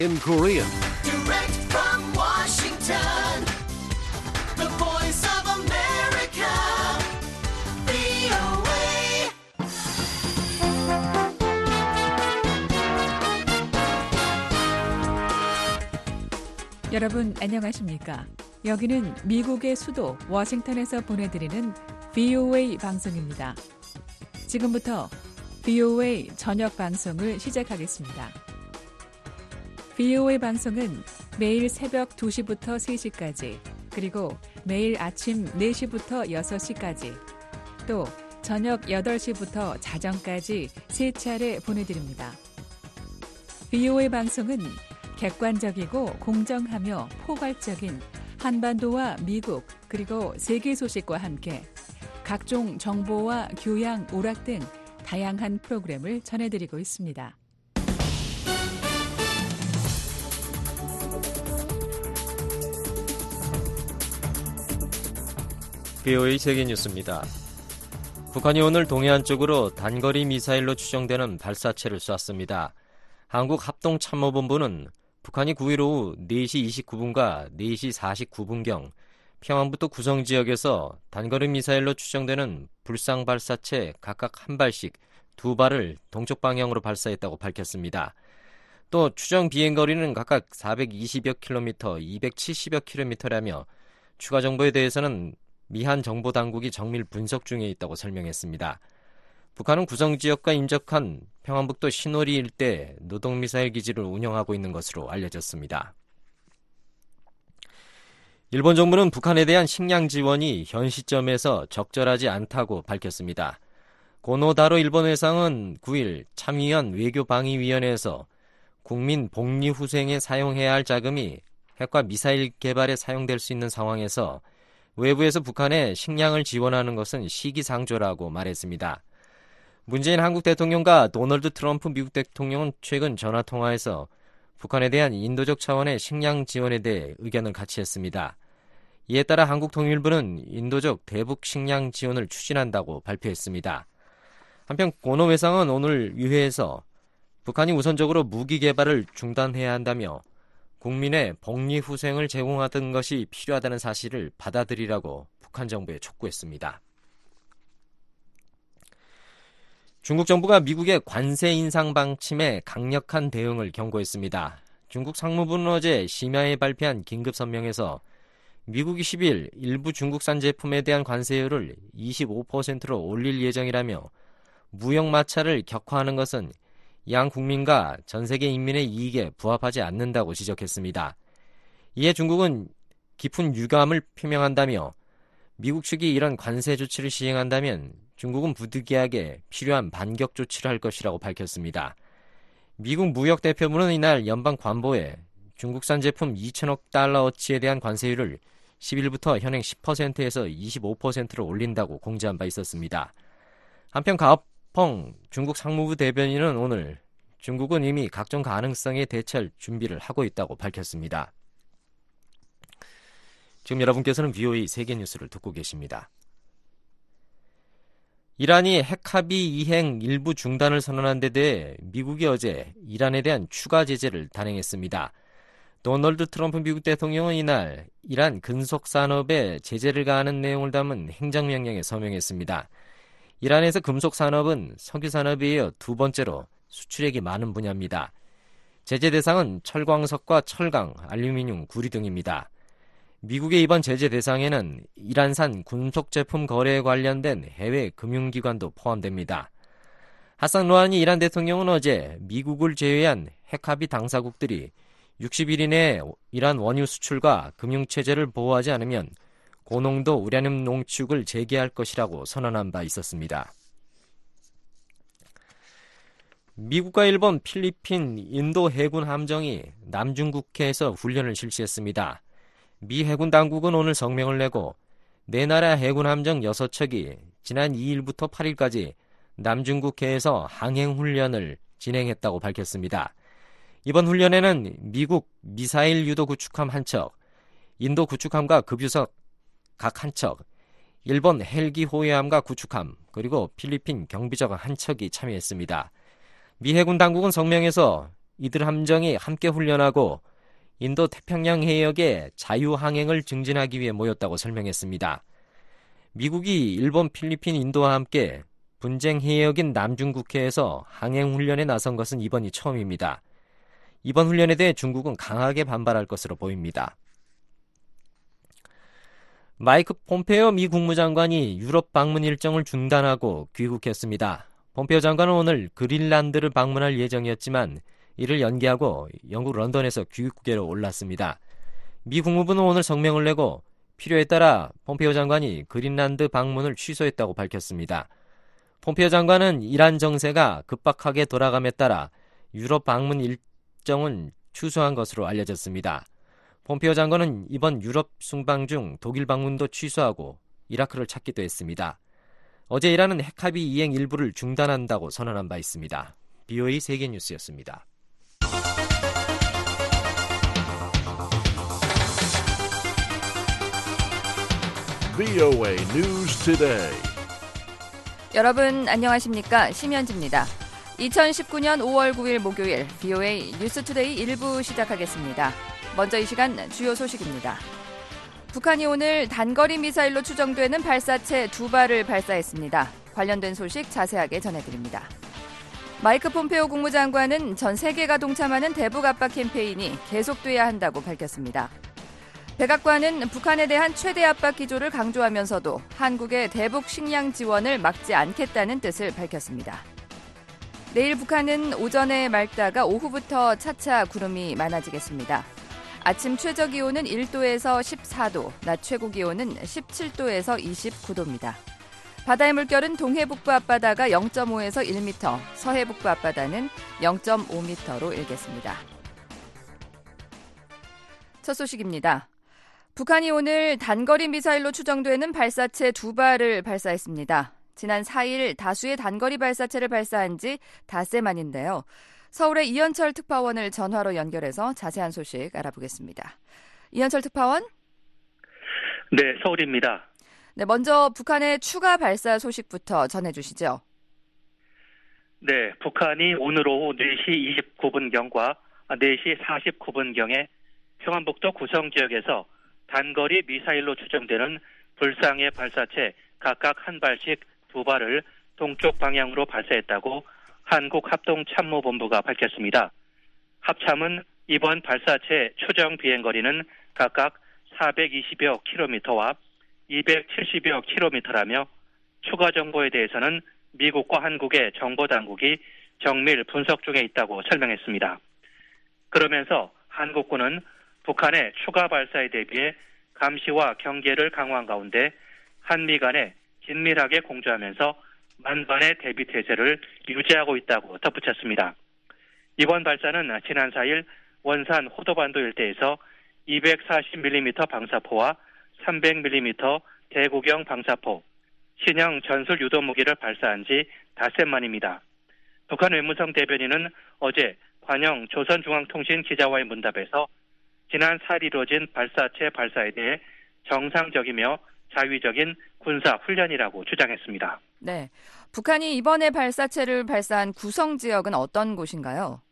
In Korean. Direct from Washington, the voice of America, VOA. 여러분 안녕하십니까? 여기는 미국의 수도 워싱턴에서 보내드리는 VOA 방송입니다. 지금부터 VOA 저녁 방송을 시작하겠습니다. VOA 방송은 매일 새벽 2시부터 3시까지, 그리고 매일 아침 4시부터 6시까지, 또 저녁 8시부터 자정까지 3차례 보내드립니다. VOA 방송은 객관적이고 공정하며 포괄적인 한반도와 미국 그리고 세계 소식과 함께 각종 정보와 교양, 오락 등 다양한 프로그램을 전해드리고 있습니다. VOA 세계뉴스입니다. 북한이 오늘 동해안 쪽으로 단거리 미사일로 추정되는 발사체를 쐈습니다. 한국합동참모본부는 북한이 9일 오후 4시 29분과 4시 49분경 평안북도 구성지역에서 단거리 미사일로 추정되는 불상 발사체 각각 한 발씩 2발을 동쪽 방향으로 발사했다고 밝혔습니다. 또 추정 비행거리는 각각 420여 킬로미터, 270여 킬로미터라며 추가 정보에 대해서는 미한 정보당국이 정밀 분석 중에 있다고 설명했습니다. 북한은 구성지역과 인접한 평안북도 신오리 일대 노동미사일 기지를 운영하고 있는 것으로 알려졌습니다. 일본 정부는 북한에 대한 식량 지원이 현 시점에서 적절하지 않다고 밝혔습니다. 고노다로 일본 외상은 9일 참의원 외교방위위원회에서 국민 복리 후생에 사용해야 할 자금이 핵과 미사일 개발에 사용될 수 있는 상황에서 외부에서 북한에 식량을 지원하는 것은 시기상조라고 말했습니다. 문재인 한국 대통령과 도널드 트럼프 미국 대통령은 최근 전화통화에서 북한에 대한 인도적 차원의 식량 지원에 대해 의견을 같이 했습니다. 이에 따라 한국통일부는 인도적 대북 식량 지원을 추진한다고 발표했습니다. 한편 고노 외상은 오늘 유해에서 북한이 우선적으로 무기 개발을 중단해야 한다며 국민의 복리 후생을 제공하던 것이 필요하다는 사실을 받아들이라고 북한 정부에 촉구했습니다. 중국 정부가 미국의 관세 인상 방침에 강력한 대응을 경고했습니다. 중국 상무부는 어제 심야에 발표한 긴급 성명에서 미국이 10일 일부 중국산 제품에 대한 관세율을 25%로 올릴 예정이라며 무역 마찰을 격화하는 것은 양 국민과 전 세계 인민의 이익에 부합하지 않는다고 지적했습니다. 이에 중국은 깊은 유감을 표명한다며 미국 측이 이런 관세 조치를 시행한다면 중국은 부득이하게 필요한 반격 조치를 할 것이라고 밝혔습니다. 미국 무역대표부는 이날 연방 관보에 중국산 제품 2천억 달러어치에 대한 관세율을 10일부터 현행 10%에서 25%로 올린다고 공지한 바 있었습니다. 한편 가오펑 중국 상무부 대변인은 오늘 중국은 이미 각종 가능성에 대처할 준비를 하고 있다고 밝혔습니다. 지금 여러분께서는 VOA 세계뉴스를 듣고 계십니다. 이란이 핵합의 이행 일부 중단을 선언한 데 대해 미국이 어제 이란에 대한 추가 제재를 단행했습니다. 도널드 트럼프 미국 대통령은 이날 이란 금속산업에 제재를 가하는 내용을 담은 행정명령에 서명했습니다. 이란에서 금속산업은 석유산업에 이어 두 번째로 수출액이 많은 분야입니다. 제재 대상은 철광석과 철강, 알루미늄, 구리 등입니다. 미국의 이번 제재 대상에는 이란산 군속제품 거래에 관련된 해외 금융기관도 포함됩니다. 하산 로하니 이란 대통령은 어제 미국을 제외한 핵합의 당사국들이 60일 이내에 이란 원유 수출과 금융체제를 보호하지 않으면 고농도 우라늄 농축을 재개할 것이라고 선언한 바 있었습니다. 미국과 일본, 필리핀, 인도 해군 함정이 남중국해에서 훈련을 실시했습니다. 미 해군 당국은 오늘 성명을 내고 네 나라 해군 함정 6척이 지난 2일부터 8일까지 남중국해에서 항행훈련을 진행했다고 밝혔습니다. 이번 훈련에는 미국 미사일 유도 구축함 한 척, 인도 구축함과 급유석 각 한 척, 일본 헬기 호위함과 구축함, 그리고 필리핀 경비적 한 척이 참여했습니다. 미 해군 당국은 성명에서 이들 함정이 함께 훈련하고 인도 태평양 해역의 자유항행을 증진하기 위해 모였다고 설명했습니다. 미국이 일본, 필리핀, 인도와 함께 분쟁 해역인 남중국해에서 항행훈련에 나선 것은 이번이 처음입니다. 이번 훈련에 대해 중국은 강하게 반발할 것으로 보입니다. 마이크 폼페오 미 국무장관이 유럽 방문 일정을 중단하고 귀국했습니다. 폼페오 장관은 오늘 그린란드를 방문할 예정이었지만 이를 연기하고 영국 런던에서 귀국계로 올랐습니다. 미 국무부는 오늘 성명을 내고 필요에 따라 폼페오 장관이 그린란드 방문을 취소했다고 밝혔습니다. 폼페오 장관은 이란 정세가 급박하게 돌아감에 따라 유럽 방문 일정은 취소한 것으로 알려졌습니다. 폼페오 장관은 이번 유럽 순방 중 독일 방문도 취소하고 이라크를 찾기도 했습니다. 어제 이란은 핵합의 이행 일부를 중단한다고 선언한 바 있습니다. BOA 세계뉴스였습니다. VOA News Today. 여러분 안녕하십니까? 심현지입니다. 2019년 5월 9일 목요일 VOA 뉴스투데이 1부 시작하겠습니다. 먼저 이 시간 주요 소식입니다. 북한이 오늘 단거리 미사일로 추정되는 발사체 2발을 발사했습니다. 관련된 소식 자세하게 전해드립니다. 마이크 폼페오 국무장관은 전 세계가 동참하는 대북 압박 캠페인이 계속돼야 한다고 밝혔습니다. 백악관은 북한에 대한 최대 압박 기조를 강조하면서도 한국의 대북 식량 지원을 막지 않겠다는 뜻을 밝혔습니다. 내일 북한은 오전에 맑다가 오후부터 차차 구름이 많아지겠습니다. 아침 최저 기온은 1도에서 14도, 낮 최고 기온은 17도에서 29도입니다. 바다의 물결은 동해 북부 앞바다가 0.5에서 1m, 서해 북부 앞바다는 0.5m로 일겠습니다. 첫 소식입니다. 북한이 오늘 단거리 미사일로 추정되는 발사체 2발을 발사했습니다. 지난 4일 다수의 단거리 발사체를 발사한 지 닷새 만인데요. 서울의 이현철 특파원을 전화로 연결해서 자세한 소식 알아보겠습니다. 이현철 특파원? 네, 서울입니다. 네, 먼저 북한의 추가 발사 소식부터 전해주시죠. 네, 북한이 오늘 오후 4시 29분경과 4시 49분경에 평안북도 구성 지역에서 단거리 미사일로 추정되는 불상의 발사체 각각 한 발씩 2발을 동쪽 방향으로 발사했다고 한국합동참모본부가 밝혔습니다. 합참은 이번 발사체 추정 비행거리는 각각 420여 킬로미터와 270여 킬로미터라며 추가 정보에 대해서는 미국과 한국의 정보당국이 정밀 분석 중에 있다고 설명했습니다. 그러면서 한국군은 북한의 추가 발사에 대비해 감시와 경계를 강화한 가운데 한미 간에 긴밀하게 공조하면서 만반의 대비 태세를 유지하고 있다고 덧붙였습니다. 이번 발사는 지난 4일 원산 호도반도 일대에서 240mm 방사포와 300mm 대구경 방사포, 신형 전술 유도무기를 발사한 지 닷새 만입니다. 북한 외무성 대변인은 어제 관영 조선중앙통신 기자와의 문답에서 지난 4일 이루어진 발사체 발사에 대해 정상적이며 자위적인 군사 훈련이라고 주장했습니다. 네, 북한이 이번에 발사체를 발사한 구성 지역은 어떤 곳인가요?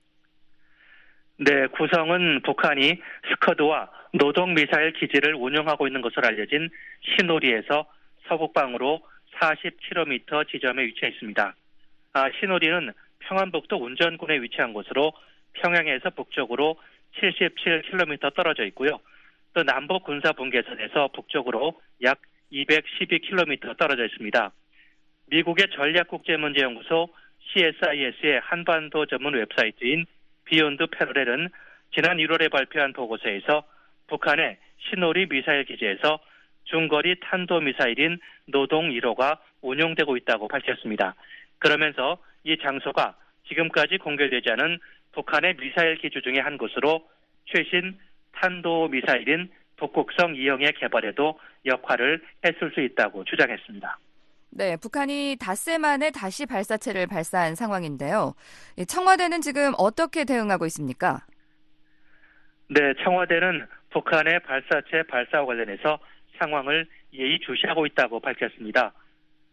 네, 구성은 북한이 스커드와 노동미사일 기지를 운영하고 있는 것으로 알려진 시노리에서 서북방으로 40km 지점에 위치해 있습니다. 시노리는 평안북도 운전군에 위치한 곳으로 평양에서 북쪽으로 77km 떨어져 있고요. 또 남북 군사 분계선에서 북쪽으로 약 212km 떨어져 있습니다. 미국의 전략국제문제연구소 CSIS의 한반도 전문 웹사이트인 비욘드 패러렐은 지난 1월에 발표한 보고서에서 북한의 시노리 미사일 기지에서 중거리 탄도미사일인 노동 1호가 운용되고 있다고 밝혔습니다. 그러면서 이 장소가 지금까지 공개되지 않은 북한의 미사일 기주 중에 한 곳으로 최신 탄도미사일인 북극성 2형의 개발에도 역할을 했을 수 있다고 주장했습니다. 네, 북한이 닷새 만에 다시 발사체를 발사한 상황인데요. 청와대는 지금 어떻게 대응하고 있습니까? 네, 청와대는 북한의 발사체 발사와 관련해서 상황을 예의주시하고 있다고 밝혔습니다.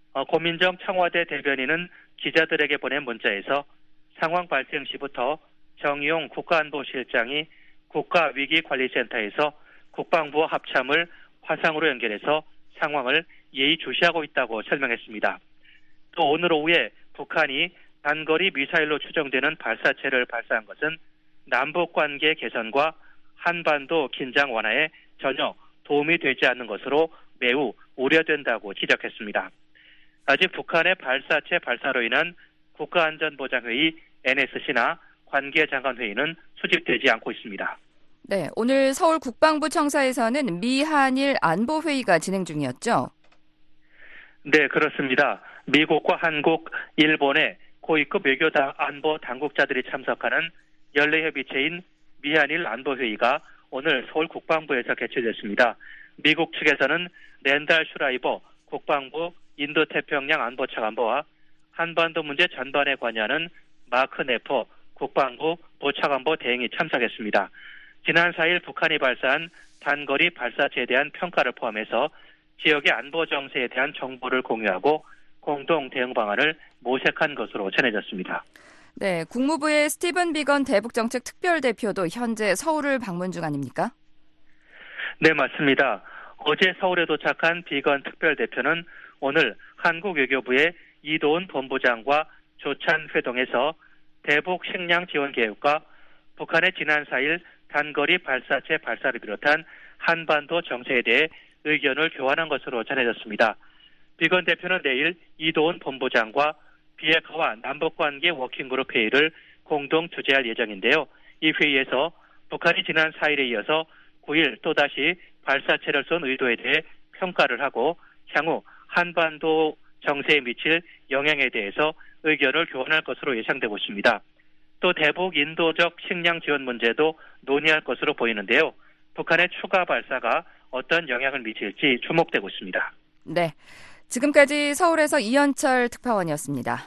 고민정 청와대 대변인은 기자들에게 보낸 문자에서 상황 발생 시부터 정의용 국가안보실장이 국가위기관리센터에서 국방부와 합참을 화상으로 연결해서 상황을 예의주시하고 있다고 설명했습니다. 또 오늘 오후에 북한이 단거리 미사일로 추정되는 발사체를 발사한 것은 남북관계 개선과 한반도 긴장 완화에 전혀 도움이 되지 않는 것으로 매우 우려된다고 지적했습니다. 아직 북한의 발사체 발사로 인한 국가안전보장회의 NSC나 관계장관회의는 수집되지 않고 있습니다. 네, 오늘 서울 국방부 청사에서는 미한일 안보회의가 진행 중이었죠? 네, 그렇습니다. 미국과 한국, 일본의 고위급 외교 안보 당국자들이 참석하는 연례협의체인 미한일 안보회의가 오늘 서울 국방부에서 개최됐습니다. 미국 측에서는 랜달 슈라이버 국방부 인도태평양 안보차관보와 한반도 문제 전반에 관여하는 마크 네퍼 국방부 보차관보 대행이 참석했습니다. 지난 4일 북한이 발사한 단거리 발사체에 대한 평가를 포함해서 지역의 안보 정세에 대한 정보를 공유하고 공동 대응 방안을 모색한 것으로 전해졌습니다. 네, 국무부의 스티븐 비건 대북정책 특별대표도 현재 서울을 방문 중 아닙니까? 네, 맞습니다. 어제 서울에 도착한 비건 특별대표는 오늘 한국 외교부의 이도훈 본부장과 조찬 회동에서 대북 식량 지원 계획과 북한의 지난 4일 단거리 발사체 발사를 비롯한 한반도 정세에 대해 의견을 교환한 것으로 전해졌습니다. 비건 대표는 내일 이도훈 본부장과 비핵화와 남북관계 워킹그룹 회의를 공동 주재할 예정인데요. 이 회의에서 북한이 지난 4일에 이어서 9일 또다시 발사체를 쏜 의도에 대해 평가를 하고 향후 한반도 정세에 미칠 영향에 대해서 의견을 교환할 것으로 예상되고 있습니다. 또 대북 인도적 식량 지원 문제도 논의할 것으로 보이는데요. 북한의 추가 발사가 어떤 영향을 미칠지 주목되고 있습니다. 네, 지금까지 서울에서 이현철 특파원이었습니다.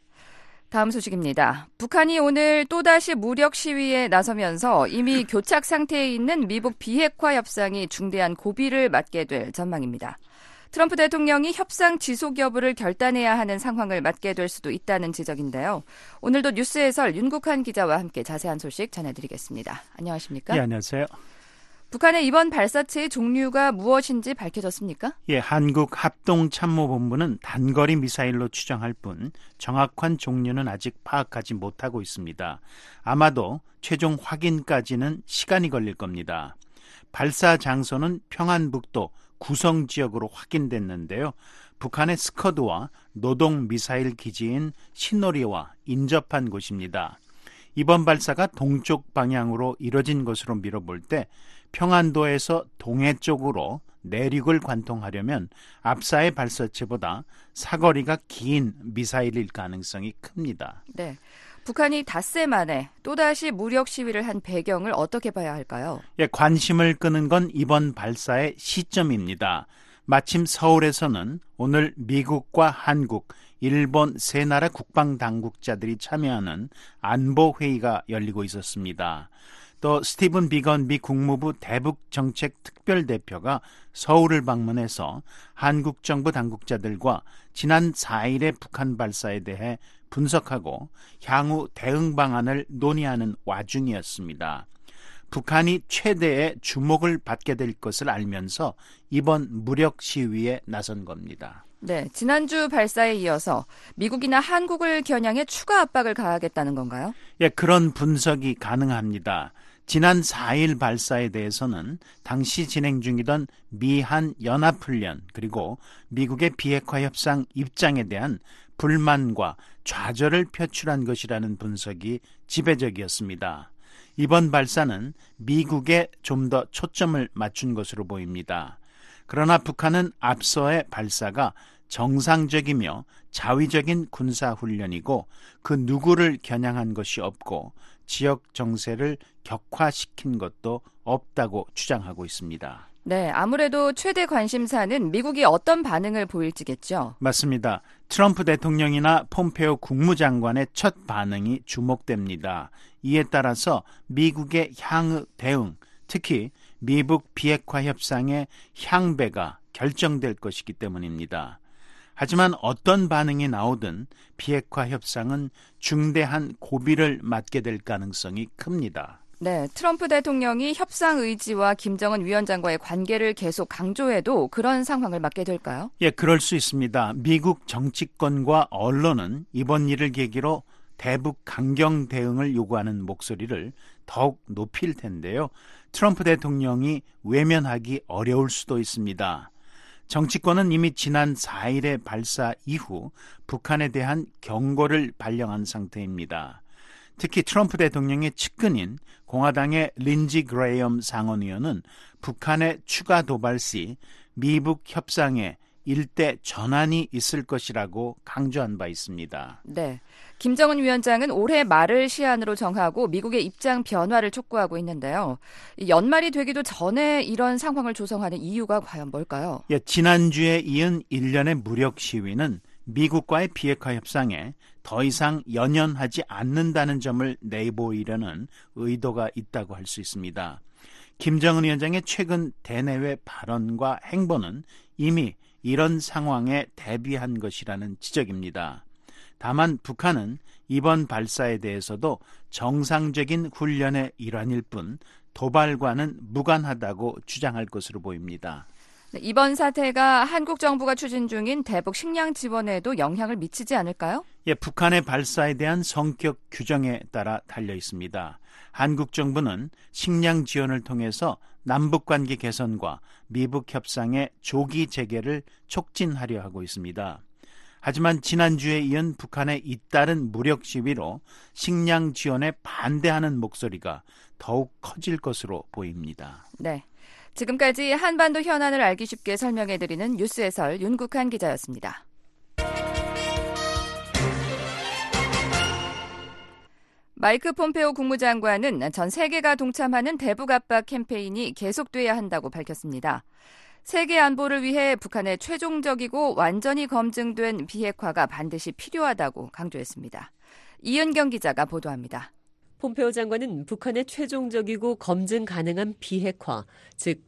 다음 소식입니다. 북한이 오늘 또다시 무력 시위에 나서면서 이미 교착 상태에 있는 미북 비핵화 협상이 중대한 고비를 맞게 될 전망입니다. 트럼프 대통령이 협상 지속 여부를 결단해야 하는 상황을 맞게 될 수도 있다는 지적인데요. 오늘도 뉴스 해설 윤국한 기자와 함께 자세한 소식 전해드리겠습니다. 안녕하십니까? 네, 안녕하세요. 북한의 이번 발사체의 종류가 무엇인지 밝혀졌습니까? 예, 한국합동참모본부는 단거리 미사일로 추정할 뿐 정확한 종류는 아직 파악하지 못하고 있습니다. 아마도 최종 확인까지는 시간이 걸릴 겁니다. 발사 장소는 평안북도 구성 지역으로 확인됐는데요. 북한의 스커드와 노동 미사일 기지인 신노리와 인접한 곳입니다. 이번 발사가 동쪽 방향으로 이뤄진 것으로 미뤄볼 때 평안도에서 동해 쪽으로 내륙을 관통하려면 앞사의 발사체보다 사거리가 긴 미사일일 가능성이 큽니다. 네, 북한이 닷새 만에 또다시 무력 시위를 한 배경을 어떻게 봐야 할까요? 예, 관심을 끄는 건 이번 발사의 시점입니다. 마침 서울에서는 오늘 미국과 한국, 일본 세 나라 국방당국자들이 참여하는 안보회의가 열리고 있었습니다. 또 스티븐 비건 미 국무부 대북정책특별대표가 서울을 방문해서 한국 정부 당국자들과 지난 4일의 북한 발사에 대해 분석하고 향후 대응 방안을 논의하는 와중이었습니다. 북한이 최대의 주목을 받게 될 것을 알면서 이번 무력 시위에 나선 겁니다. 네, 지난주 발사에 이어서 미국이나 한국을 겨냥해 추가 압박을 가하겠다는 건가요? 예, 그런 분석이 가능합니다. 지난 4일 발사에 대해서는 당시 진행 중이던 미한 연합훈련 그리고 미국의 비핵화 협상 입장에 대한 불만과 좌절을 표출한 것이라는 분석이 지배적이었습니다. 이번 발사는 미국에 좀 더 초점을 맞춘 것으로 보입니다. 그러나 북한은 앞서의 발사가 정상적이며 자위적인 군사훈련이고 그 누구를 겨냥한 것이 없고 지역 정세를 격화시킨 것도 없다고 주장하고 있습니다. 네, 아무래도 최대 관심사는 미국이 어떤 반응을 보일지겠죠. 맞습니다. 트럼프 대통령이나 폼페오 국무장관의 첫 반응이 주목됩니다. 이에 따라서 미국의 향후 대응, 특히 미북 비핵화 협상의 향배가 결정될 것이기 때문입니다. 하지만 어떤 반응이 나오든 비핵화 협상은 중대한 고비를 맞게 될 가능성이 큽니다. 네, 트럼프 대통령이 협상 의지와 김정은 위원장과의 관계를 계속 강조해도 그런 상황을 맞게 될까요? 예, 그럴 수 있습니다. 미국 정치권과 언론은 이번 일을 계기로 대북 강경 대응을 요구하는 목소리를 더욱 높일 텐데요. 트럼프 대통령이 외면하기 어려울 수도 있습니다. 정치권은 이미 지난 4일의 발사 이후 북한에 대한 경고를 발령한 상태입니다. 특히 트럼프 대통령의 측근인 공화당의 린지 그레이엄 상원의원은 북한의 추가 도발 시 미북 협상에 일대 전환이 있을 것이라고 강조한 바 있습니다. 네, 김정은 위원장은 올해 말을 시한으로 정하고 미국의 입장 변화를 촉구하고 있는데요. 연말이 되기도 전에 이런 상황을 조성하는 이유가 과연 뭘까요? 예, 지난주에 이은 일련의 무력 시위는 미국과의 비핵화 협상에 더 이상 연연하지 않는다는 점을 내보이려는 의도가 있다고 할 수 있습니다. 김정은 위원장의 최근 대내외 발언과 행보는 이미 이런 상황에 대비한 것이라는 지적입니다. 다만 북한은 이번 발사에 대해서도 정상적인 훈련의 일환일 뿐 도발과는 무관하다고 주장할 것으로 보입니다. 이번 사태가 한국 정부가 추진 중인 대북 식량 지원에도 영향을 미치지 않을까요? 예, 북한의 발사에 대한 성격 규정에 따라 달려 있습니다. 한국 정부는 식량 지원을 통해서 남북관계 개선과 미북 협상의 조기 재개를 촉진하려 하고 있습니다. 하지만 지난주에 이은 북한의 잇따른 무력 시위로 식량 지원에 반대하는 목소리가 더욱 커질 것으로 보입니다. 네. 지금까지 한반도 현안을 알기 쉽게 설명해드리는 뉴스 해설 윤국한 기자였습니다. 마이크 폼페오 국무장관은 전 세계가 동참하는 대북 압박 캠페인이 계속돼야 한다고 밝혔습니다. 세계 안보를 위해 북한의 최종적이고 완전히 검증된 비핵화가 반드시 필요하다고 강조했습니다. 이은경 기자가 보도합니다. 폼페오 장관은 북한의 최종적이고 검증 가능한 비핵화, 즉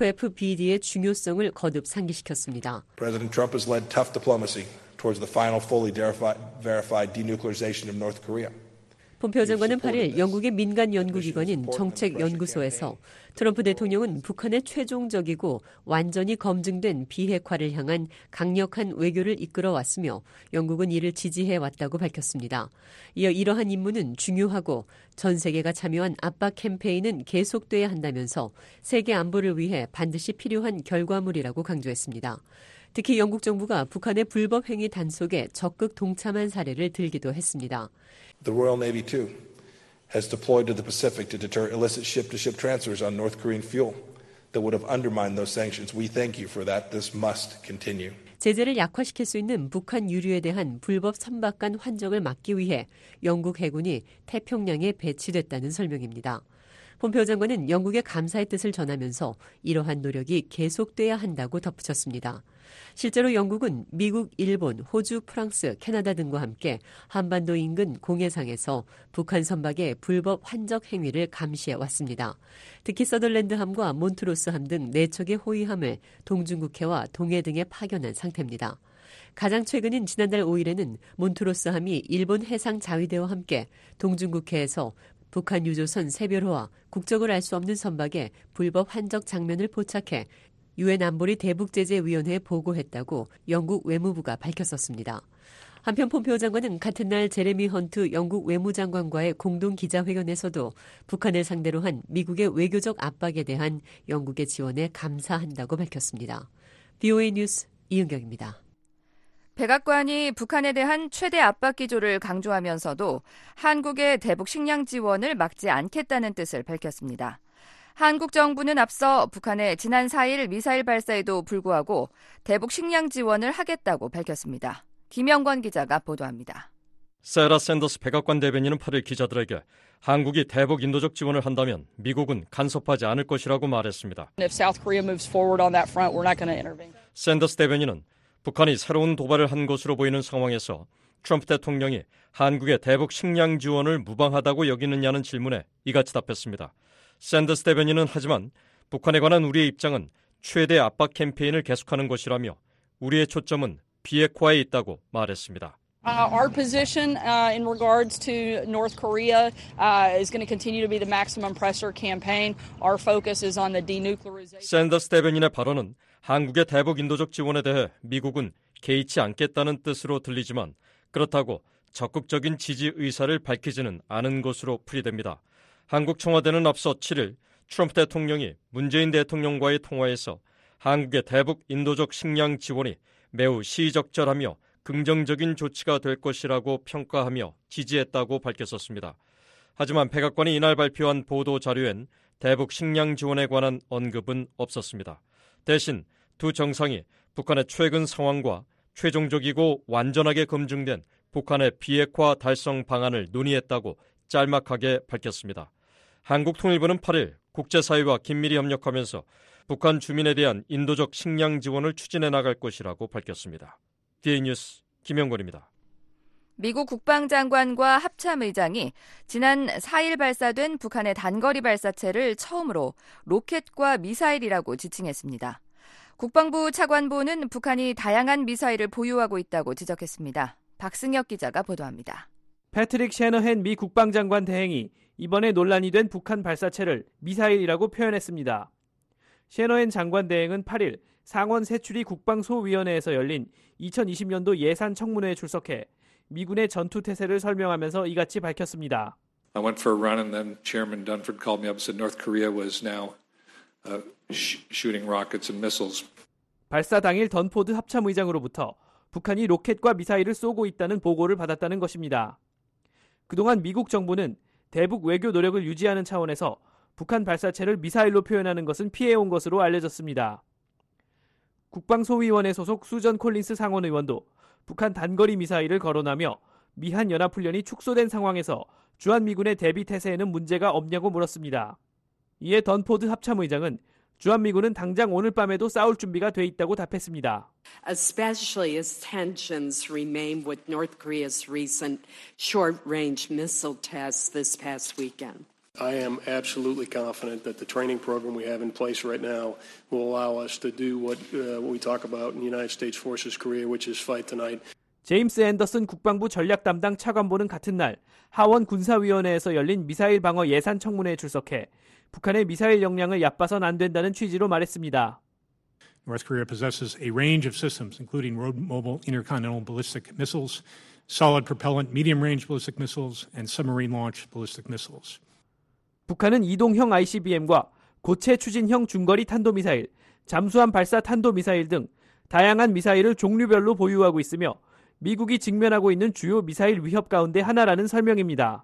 FFBD의 중요성을 거듭 상기시켰습니다. President Trump has led tough diplomacy towards the final fully verified denuclearization of North Korea. 폼페오 장관은 8일 영국의 민간 연구기관인 정책연구소에서 트럼프 대통령은 북한의 최종적이고 완전히 검증된 비핵화를 향한 강력한 외교를 이끌어왔으며 영국은 이를 지지해왔다고 밝혔습니다. 이어 이러한 임무는 중요하고 전 세계가 참여한 압박 캠페인은 계속돼야 한다면서 세계 안보를 위해 반드시 필요한 결과물이라고 강조했습니다. 특히 영국 정부가 북한의 불법 행위 단속에 적극 동참한 사례를 들기도 했습니다. The Royal Navy, too, has deployed to the Pacific to deter illicit ship-to-ship transfers on North Korean fuel that would have undermined those sanctions. We thank you for that. This must continue. 제재를 약화시킬 수 있는 북한 유류에 대한 불법 선박간 환적을 막기 위해 영국 해군이 태평양에 배치됐다는 설명입니다. 폼페오 장관은 영국의 감사의 뜻을 전하면서 이러한 노력이 계속돼야 한다고 덧붙였습니다. 실제로 영국은 미국, 일본, 호주, 프랑스, 캐나다 등과 함께 한반도 인근 공해상에서 북한 선박의 불법 환적 행위를 감시해 왔습니다. 특히 서덜랜드함과 몬트로스함 등 4척의 호위함을 동중국해와 동해 등에 파견한 상태입니다. 가장 최근인 지난달 5일에는 몬트로스함이 일본 해상 자위대와 함께 동중국해에서 북한 유조선 세별호와 국적을 알 수 없는 선박의 불법 환적 장면을 포착해 유엔 안보리 대북제재위원회에 보고했다고 영국 외무부가 밝혔었습니다. 한편 폼페오 장관은 같은 날 제레미 헌트 영국 외무장관과의 공동 기자회견에서도 북한을 상대로 한 미국의 외교적 압박에 대한 영국의 지원에 감사한다고 밝혔습니다. VOA 뉴스 이은경입니다. 백악관이 북한에 대한 최대 압박 기조를 강조하면서도 한국의 대북 식량 지원을 막지 않겠다는 뜻을 밝혔습니다. 한국 정부는 앞서 북한의 지난 4일 미사일 발사에도 불구하고 대북 식량 지원을 하겠다고 밝혔습니다. 김영권 기자가 보도합니다. 세라 샌더스 백악관 대변인은 8일 기자들에게 한국이 대북 인도적 지원을 한다면 미국은 간섭하지 않을 것이라고 말했습니다. 샌더스 대변인은 북한이 새로운 도발을 한 것으로 보이는 상황에서 트럼프 대통령이 한국의 대북 식량 지원을 무방하다고 여기느냐는 질문에 이같이 답했습니다. 샌더스 대변인은 하지만 북한에 관한 우리의 입장은 최대 압박 캠페인을 계속하는 것이라며 우리의 초점은 비핵화에 있다고 말했습니다. Our position in regards to North Korea is going to continue to be the maximum pressure campaign. Our focus is on the denuclearization. 샌더스 대변인의 발언은 한국의 대북 인도적 지원에 대해 미국은 개의치 않겠다는 뜻으로 들리지만 그렇다고 적극적인 지지 의사를 밝히지는 않은 것으로 풀이됩니다. 한국 청와대는 앞서 7일 트럼프 대통령이 문재인 대통령과의 통화에서 한국의 대북 인도적 식량 지원이 매우 시의적절하며 긍정적인 조치가 될 것이라고 평가하며 지지했다고 밝혔었습니다. 하지만 백악관이 이날 발표한 보도 자료엔 대북 식량 지원에 관한 언급은 없었습니다. 대신 두 정상이 북한의 최근 상황과 최종적이고 완전하게 검증된 북한의 비핵화 달성 방안을 논의했다고 짤막하게 밝혔습니다. 한국통일부는 8일 국제사회와 긴밀히 협력하면서 북한 주민에 대한 인도적 식량 지원을 추진해 나갈 것이라고 밝혔습니다. DA뉴스 김영권입니다. 미국 국방장관과 합참의장이 지난 4일 발사된 북한의 단거리 발사체를 처음으로 로켓과 미사일이라고 지칭했습니다. 국방부 차관보는 북한이 다양한 미사일을 보유하고 있다고 지적했습니다. 박승혁 기자가 보도합니다. 패트릭 셰너헨 미 국방장관 대행이 이번에 논란이 된 북한 발사체를 미사일이라고 표현했습니다. 셰너헨 장관 대행은 8일 상원 세추리 국방소위원회에서 열린 2020년도 예산 청문회에 출석해 미군의 전투 태세를 설명하면서 이같이 밝혔습니다. I went for a run and then Chairman Dunford called me up and said North Korea was now shooting rockets and missiles. 발사 당일 던포드 합참의장으로부터 북한이 로켓과 미사일을 쏘고 있다는 보고를 받았다는 것입니다. 그동안 미국 정부는 대북 외교 노력을 유지하는 차원에서 북한 발사체를 미사일로 표현하는 것은 피해온 것으로 알려졌습니다. 국방소위원회 소속 수전 콜린스 상원의원도 북한 단거리 미사일을 거론하며 미한 연합훈련이 축소된 상황에서 주한미군의 대비 태세에는 문제가 없냐고 물었습니다. 이에 던포드 합참의장은 주한미군은 당장 오늘 밤에도 싸울 준비가 돼 있다고 답했습니다. Especially as tensions remain with North Korea's recent short-range missile tests this past weekend. I am absolutely confident that the training program we have in place right now will allow us to do what we talk about in the United States Forces Korea, which is fight tonight. 제임스 앤더슨 국방부 전략 담당 차관보는 같은 날 하원 군사위원회에서 열린 미사일 방어 예산 청문회에 출석해 북한의 미사일 역량을 얕봐선 안 된다는 취지로 말했습니다. North Korea possesses a range of systems, including road mobile intercontinental ballistic missiles, solid propellant medium-range ballistic missiles, and submarine-launched ballistic missiles. 북한은 이동형 ICBM과 고체 추진형 중거리 탄도미사일, 잠수함 발사 탄도미사일 등 다양한 미사일을 종류별로 보유하고 있으며 미국이 직면하고 있는 주요 미사일 위협 가운데 하나라는 설명입니다.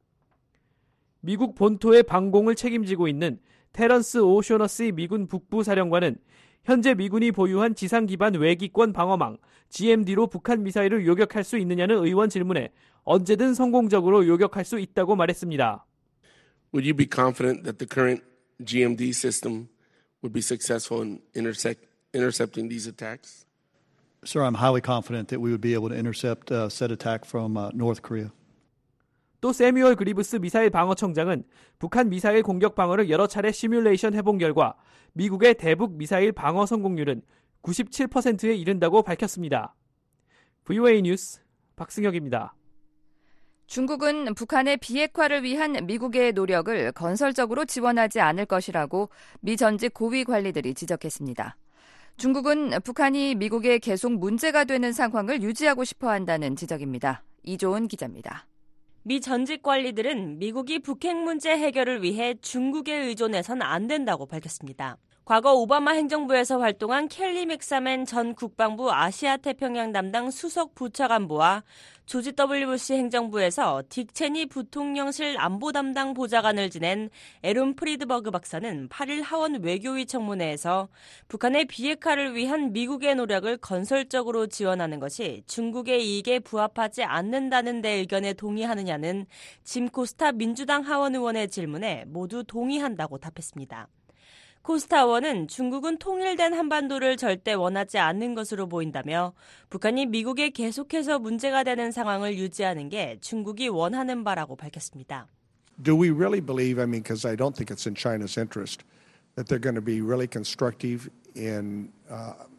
미국 본토의 방공을 책임지고 있는 테런스 오쇼너시 미군 북부사령관은 현재 미군이 보유한 지상 기반 외기권 방어망 GMD로 북한 미사일을 요격할 수 있느냐는 의원 질문에 언제든 성공적으로 요격할 수 있다고 말했습니다. Would you be confident that the current GMD system would be successful in intercepting these attacks? Sir, I'm highly confident that we would be able to intercept said attack from North Korea. 또 세뮤얼 그리브스 미사일 방어청장은 북한 미사일 공격 방어를 여러 차례 시뮬레이션 해본 결과 미국의 대북 미사일 방어 성공률은 97%에 이른다고 밝혔습니다. VOA 뉴스 박승혁입니다. 중국은 북한의 비핵화를 위한 미국의 노력을 건설적으로 지원하지 않을 것이라고 미 전직 고위 관리들이 지적했습니다. 중국은 북한이 미국에 계속 문제가 되는 상황을 유지하고 싶어 한다는 지적입니다. 이조은 기자입니다. 미 전직 관리들은 미국이 북핵 문제 해결을 위해 중국에 의존해선 안 된다고 밝혔습니다. 과거 오바마 행정부에서 활동한 켈리 맥사맨 전 국방부 아시아 태평양 담당 수석 부차관보와 조지 W. 부시 행정부에서 딕 체니 부통령실 안보 담당 보좌관을 지낸 에론 프리드버그 박사는 8일 하원 외교위 청문회에서 북한의 비핵화를 위한 미국의 노력을 건설적으로 지원하는 것이 중국의 이익에 부합하지 않는다는 데 의견에 동의하느냐는 짐 코스타 민주당 하원 의원의 질문에 모두 동의한다고 답했습니다. 코스타 의원은 중국은 통일된 한반도를 절대 원하지 않는 것으로 보인다며 북한이 미국에 계속해서 문제가 되는 상황을 유지하는 게 중국이 원하는 바라고 밝혔습니다. Do we really believe, because I don't think it's in China's interest, that they're going to be really constructive in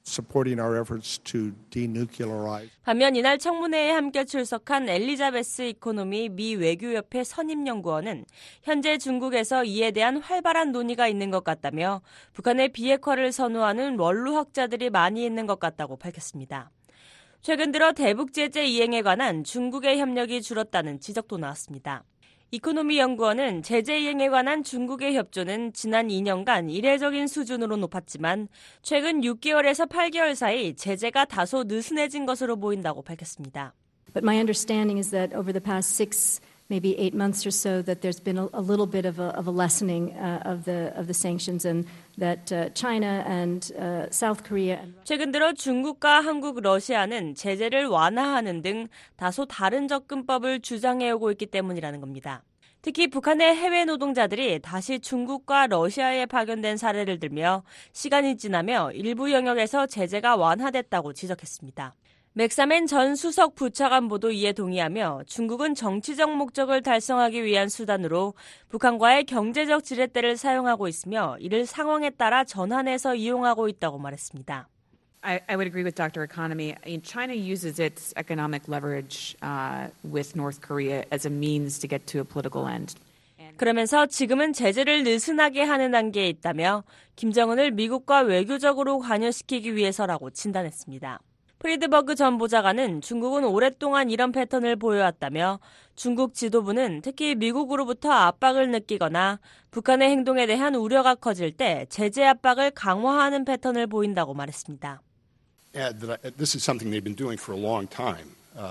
supporting our efforts to denuclearize. 반면 이날 청문회에 함께 출석한 엘리자베스 이코노미 미 외교협회 선임연구원은 현재 중국에서 이에 대한 활발한 논의가 있는 것 같다며 북한의 비핵화를 선호하는 원로학자들이 많이 있는 것 같다고 밝혔습니다. 최근 들어 대북 제재 이행에 관한 중국의 협력이 줄었다는 지적도 나왔습니다. 이코노미 연구원은 제재 이행에 관한 중국의 협조는 지난 2년간 이례적인 수준으로 높았지만 최근 6개월에서 8개월 사이 제재가 다소 느슨해진 것으로 보인다고 밝혔습니다. But my understanding is that over the past 6, maybe 8 months or so, that there's been a little bit of a lessening of the sanctions, and that China and South Korea. 최근 들어 중국과 한국, 러시아는 제재를 완화하는 등 다소 다른 접근법을 주장해오고 있기 때문이라는 겁니다. 특히 북한의 해외 노동자들이 다시 중국과 러시아에 파견된 사례를 들며 시간이 지나며 일부 영역에서 제재가 완화됐다고 지적했습니다. 맥사멘 전 수석 부차관보도 이에 동의하며 중국은 정치적 목적을 달성하기 위한 수단으로 북한과의 경제적 지렛대를 사용하고 있으며 이를 상황에 따라 전환해서 이용하고 있다고 말했습니다. I would agree with Dr. Economy. China uses its economic leverage with North Korea as a means to get to a political end. 그러면서 지금은 제재를 느슨하게 하는 단계에 있다며 김정은을 미국과 외교적으로 관여시키기 위해서라고 진단했습니다. 프리드버그 전 보좌관은 중국은 오랫동안 이런 패턴을 보여왔다며 중국 지도부는 특히 미국으로부터 압박을 느끼거나 북한의 행동에 대한 우려가 커질 때 제재 압박을 강화하는 패턴을 보인다고 말했습니다. This is something they've been doing for a long time.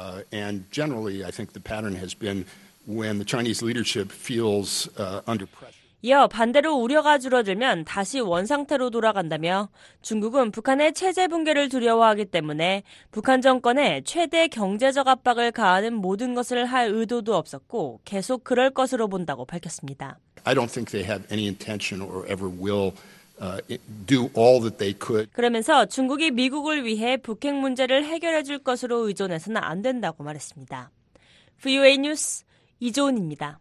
And generally, I think the pattern has been when the Chinese leadership feels under pressure. 이어 반대로 우려가 줄어들면 다시 원상태로 돌아간다며 중국은 북한의 체제 붕괴를 두려워하기 때문에 북한 정권에 최대 경제적 압박을 가하는 모든 것을 할 의도도 없었고 계속 그럴 것으로 본다고 밝혔습니다. I don't think they have any intention or ever will do all that they could. 그러면서 중국이 미국을 위해 북핵 문제를 해결해 줄 것으로 의존해서는 안 된다고 말했습니다. VOA 뉴스 이조은입니다.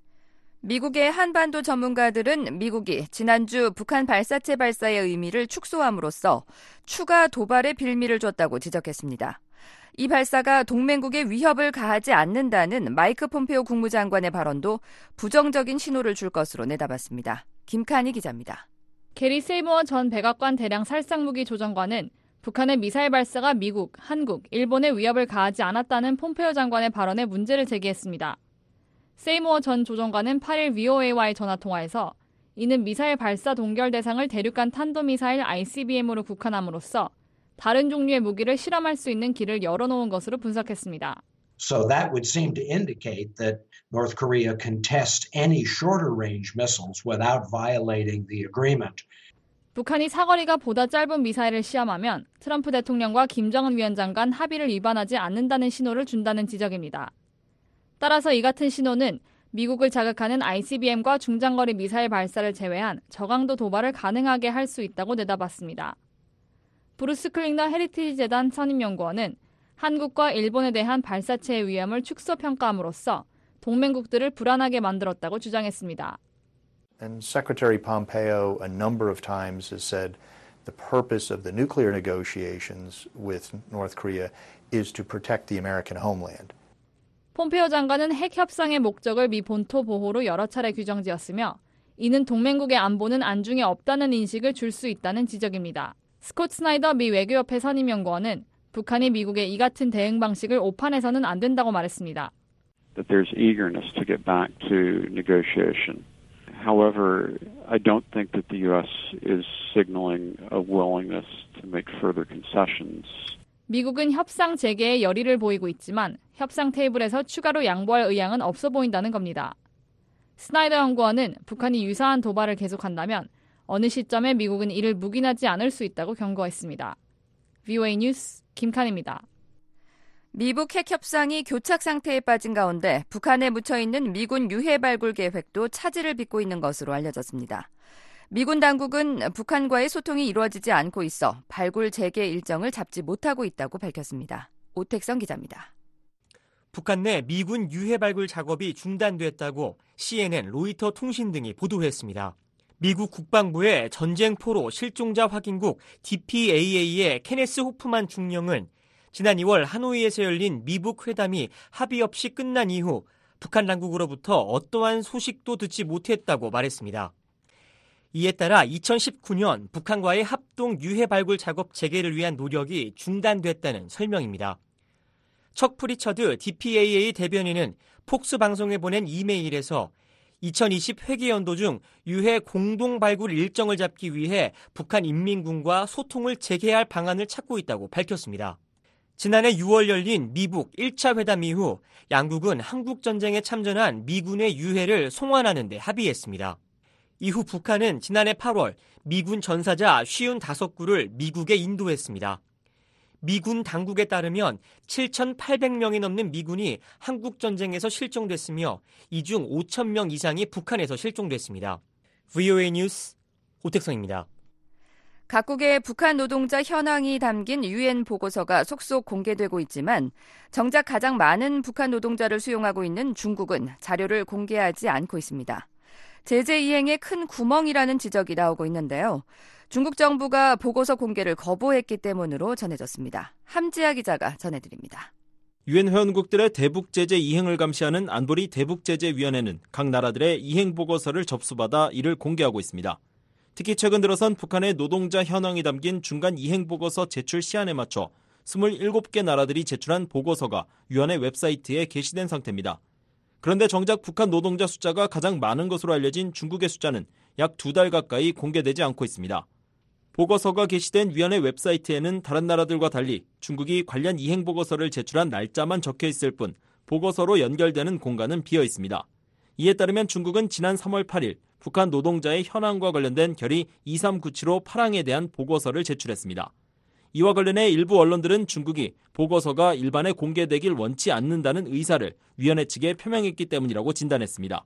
미국의 한반도 전문가들은 미국이 지난주 북한 발사체 발사의 의미를 축소함으로써 추가 도발의 빌미를 줬다고 지적했습니다. 이 발사가 동맹국에 위협을 가하지 않는다는 마이크 폼페오 국무장관의 발언도 부정적인 신호를 줄 것으로 내다봤습니다. 김칸희 기자입니다. 게리 세이모어 전 백악관 대량 살상무기 조정관은 북한의 미사일 발사가 미국, 한국, 일본에 위협을 가하지 않았다는 폼페오 장관의 발언에 문제를 제기했습니다. 세이모어 전 조정관은 8일 VOA와의 전화통화에서 이는 미사일 발사 동결 대상을 대륙간 탄도미사일 ICBM으로 국한함으로써 다른 종류의 무기를 실험할 수 있는 길을 열어놓은 것으로 분석했습니다. So that would seem to indicate that North Korea can test any shorter range missiles without violating the agreement. 북한이 사거리가 보다 짧은 미사일을 시험하면 트럼프 대통령과 김정은 위원장 간 합의를 위반하지 않는다는 신호를 준다는 지적입니다. 따라서 이 같은 신호는 미국을 자극하는 ICBM과 중장거리 미사일 발사를 제외한 저강도 도발을 가능하게 할 수 있다고 내다봤습니다. 브루스 클링너 헤리티지 재단 선임연구원은 한국과 일본에 대한 발사체의 위험을 축소 평가함으로써 동맹국들을 불안하게 만들었다고 주장했습니다. And Secretary Pompeo a number of times has said the purpose of the nuclear negotiations with North Korea is to protect the American homeland. 폼페오 장관은 핵 협상의 목적을 미 본토 보호로 여러 차례 규정지었으며 이는 동맹국의 안보는 안중에 없다는 인식을 줄 수 있다는 지적입니다. 스콧 스나이더 미 외교협회 선임연구원은 북한이 미국의 이 같은 대응 방식을 오판해서는 안 된다고 말했습니다. That there's eagerness to get back to negotiation. However, I don't think that the U.S. is signaling a willingness to make further concessions. 미국은 협상 재개에 열의를 보이고 있지만 협상 테이블에서 추가로 양보할 의향은 없어 보인다는 겁니다. 스나이더 연구원은 북한이 유사한 도발을 계속한다면 어느 시점에 미국은 이를 묵인하지 않을 수 있다고 경고했습니다. VOA 뉴스 김칸입니다. 미북 핵 협상이 교착 상태에 빠진 가운데 북한에 묻혀있는 미군 유해 발굴 계획도 차질을 빚고 있는 것으로 알려졌습니다. 미군 당국은 북한과의 소통이 이루어지지 않고 있어 발굴 재개 일정을 잡지 못하고 있다고 밝혔습니다. 오택성 기자입니다. 북한 내 미군 유해 발굴 작업이 중단됐다고 CNN, 로이터 통신 등이 보도했습니다. 미국 국방부의 전쟁포로 실종자 확인국 DPAA의 케네스 호프만 중령은 지난 2월 하노이에서 열린 미북 회담이 합의 없이 끝난 이후 북한 당국으로부터 어떠한 소식도 듣지 못했다고 말했습니다. 이에 따라 2019년 북한과의 합동 유해 발굴 작업 재개를 위한 노력이 중단됐다는 설명입니다. 척 프리처드 DPAA 대변인은 폭스 방송에 보낸 이메일에서 2020 회계연도 중 유해 공동 발굴 일정을 잡기 위해 북한 인민군과 소통을 재개할 방안을 찾고 있다고 밝혔습니다. 지난해 6월 열린 미북 1차 회담 이후 양국은 한국전쟁에 참전한 미군의 유해를 송환하는 데 합의했습니다. 이후 북한은 지난해 8월 미군 전사자 55구를 미국에 인도했습니다. 미군 당국에 따르면 7,800명이 넘는 미군이 한국전쟁에서 실종됐으며 이 중 5,000명 이상이 북한에서 실종됐습니다. VOA 뉴스 오택성입니다. 각국의 북한 노동자 현황이 담긴 UN 보고서가 속속 공개되고 있지만 정작 가장 많은 북한 노동자를 수용하고 있는 중국은 자료를 공개하지 않고 있습니다. 제재 이행에 큰 구멍이라는 지적이 나오고 있는데요. 중국 정부가 보고서 공개를 거부했기 때문으로 전해졌습니다. 함지아 기자가 전해드립니다. 유엔 회원국들의 대북 제재 이행을 감시하는 안보리 대북제재위원회는 각 나라들의 이행 보고서를 접수받아 이를 공개하고 있습니다. 특히 최근 들어선 북한의 노동자 현황이 담긴 중간 이행 보고서 제출 시한에 맞춰 27개 나라들이 제출한 보고서가 위원회 웹사이트에 게시된 상태입니다. 그런데 정작 북한 노동자 숫자가 가장 많은 것으로 알려진 중국의 숫자는 약 2달 가까이 공개되지 않고 있습니다. 보고서가 게시된 위원회 웹사이트에는 다른 나라들과 달리 중국이 관련 이행 보고서를 제출한 날짜만 적혀 있을 뿐 보고서로 연결되는 공간은 비어 있습니다. 이에 따르면 중국은 지난 3월 8일 북한 노동자의 현황과 관련된 결의 2397호 파랑에 대한 보고서를 제출했습니다. 이와 관련해 일부 언론들은 중국이 보고서가 일반에 공개되길 원치 않는다는 의사를 위원회 측에 표명했기 때문이라고 진단했습니다.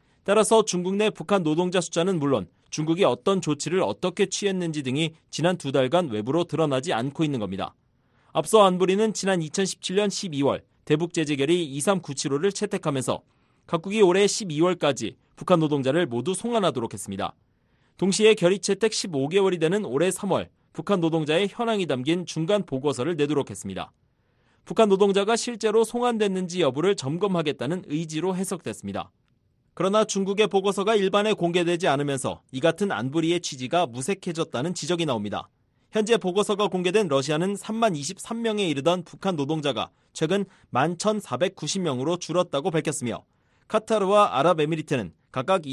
따라서 중국 내 북한 노동자 숫자는 물론 중국이 어떤 조치를 어떻게 취했는지 등이 지난 2달간 외부로 드러나지 않고 있는 겁니다. 앞서 안보리는 지난 2017년 12월 대북제재결의 2397호를 채택하면서 각국이 올해 12월까지 북한 노동자를 모두 송환하도록 했습니다. 동시에 결의 채택 15개월이 되는 올해 3월 북한 노동자의 현황이 담긴 중간 보고서를 내도록 했습니다. 북한 노동자가 실제로 송환됐는지 여부를 점검하겠다는 의지로 해석됐습니다. 그러나 중국의 보고서가 일반에 공개되지 않으면서 이 같은 안보리의 취지가 무색해졌다는 지적이 나옵니다. 현재 보고서가 공개된 러시아는 3만 23명에 이르던 북한 노동자가 최근 11,490명으로 줄었다고 밝혔으며 카타르와 아랍에미리트는 각각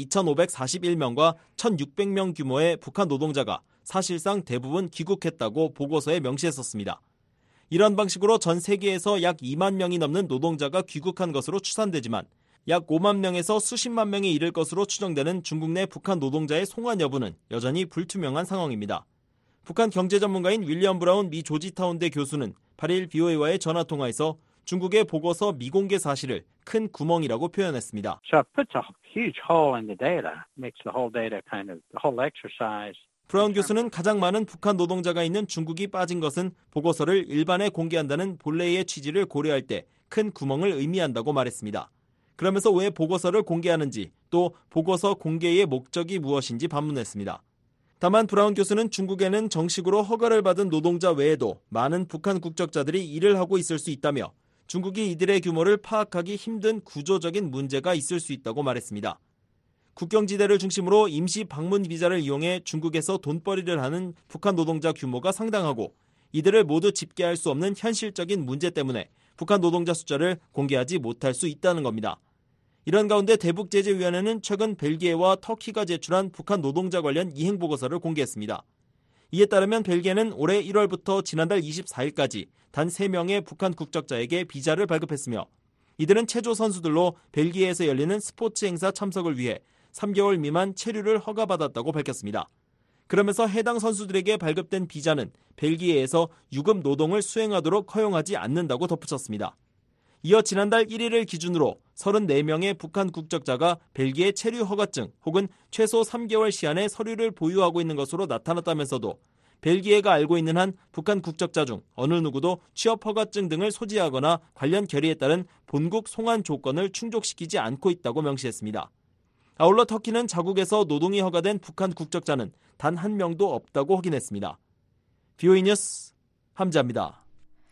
2,541명과 1,600명 규모의 북한 노동자가 사실상 대부분 귀국했다고 보고서에 명시했었습니다. 이런 방식으로 전 세계에서 약 2만 명이 넘는 노동자가 귀국한 것으로 추산되지만 약 5만 명에서 수십만 명에 이를 것으로 추정되는 중국 내 북한 노동자의 송환 여부는 여전히 불투명한 상황입니다. 북한 경제 전문가인 윌리엄 브라운 미 조지타운대 교수는 8일 BOA와의 전화통화에서 중국의 보고서 미공개 사실을 큰 구멍이라고 표현했습니다. So it puts a huge hole in the data, makes the whole data kind of the whole exercise. 브라운 교수는 가장 많은 북한 노동자가 있는 중국이 빠진 것은 보고서를 일반에 공개한다는 본래의 취지를 고려할 때 큰 구멍을 의미한다고 말했습니다. 그러면서 왜 보고서를 공개하는지 또 보고서 공개의 목적이 무엇인지 반문했습니다. 다만 브라운 교수는 중국에는 정식으로 허가를 받은 노동자 외에도 많은 북한 국적자들이 일을 하고 있을 수 있다며 중국이 이들의 규모를 파악하기 힘든 구조적인 문제가 있을 수 있다고 말했습니다. 국경지대를 중심으로 임시 방문 비자를 이용해 중국에서 돈벌이를 하는 북한 노동자 규모가 상당하고 이들을 모두 집계할 수 없는 현실적인 문제 때문에 북한 노동자 숫자를 공개하지 못할 수 있다는 겁니다. 이런 가운데 대북제재위원회는 최근 벨기에와 터키가 제출한 북한 노동자 관련 이행보고서를 공개했습니다. 이에 따르면 벨기에는 올해 1월부터 지난달 24일까지 단 3명의 북한 국적자에게 비자를 발급했으며 이들은 체조 선수들로 벨기에에서 열리는 스포츠 행사 참석을 위해 3개월 미만 체류를 허가받았다고 밝혔습니다. 그러면서 해당 선수들에게 발급된 비자는 벨기에에서 유급 노동을 수행하도록 허용하지 않는다고 덧붙였습니다. 이어 지난달 1일을 기준으로 34명의 북한 국적자가 벨기에 체류 허가증 혹은 최소 3개월 시한의 서류를 보유하고 있는 것으로 나타났다면서도 벨기에가 알고 있는 한 북한 국적자 중 어느 누구도 취업 허가증 등을 소지하거나 관련 결의에 따른 본국 송환 조건을 충족시키지 않고 있다고 명시했습니다. 아울러 터키는 자국에서 노동이 허가된 북한 국적자는 단 한 명도 없다고 확인했습니다. VOA 뉴스 함자입니다.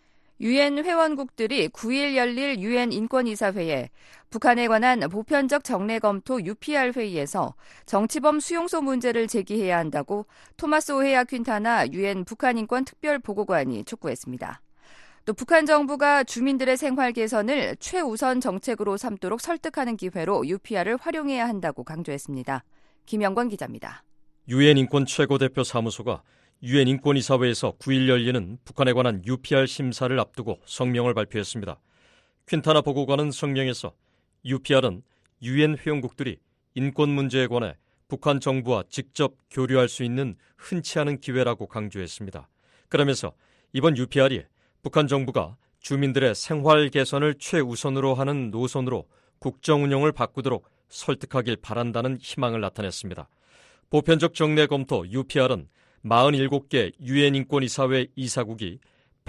유엔 회원국들이 9일 열릴 유엔 인권이사회에 북한에 관한 보편적 정례 검토 UPR 회의에서 정치범 수용소 문제를 제기해야 한다고 토마스 오헤아 퀸타나 유엔 북한인권 특별보고관이 촉구했습니다. 또 북한 정부가 주민들의 생활 개선을 최우선 정책으로 삼도록 설득하는 기회로 UPR을 활용해야 한다고 강조했습니다. 김영권 기자입니다. 유엔 인권 최고대표 사무소가 유엔 인권이사회에서 9일 열리는 북한에 관한 UPR 심사를 앞두고 성명을 발표했습니다. 퀸타나 보고관은 성명에서 UPR은 유엔 회원국들이 인권 문제에 관해 북한 정부와 직접 교류할 수 있는 흔치 않은 기회라고 강조했습니다. 그러면서 이번 UPR이 북한 정부가 주민들의 생활 개선을 최우선으로 하는 노선으로 국정 운영을 바꾸도록 설득하길 바란다는 희망을 나타냈습니다. 보편적 정례 검토 UPR은 47개 유엔 인권이사회 이사국이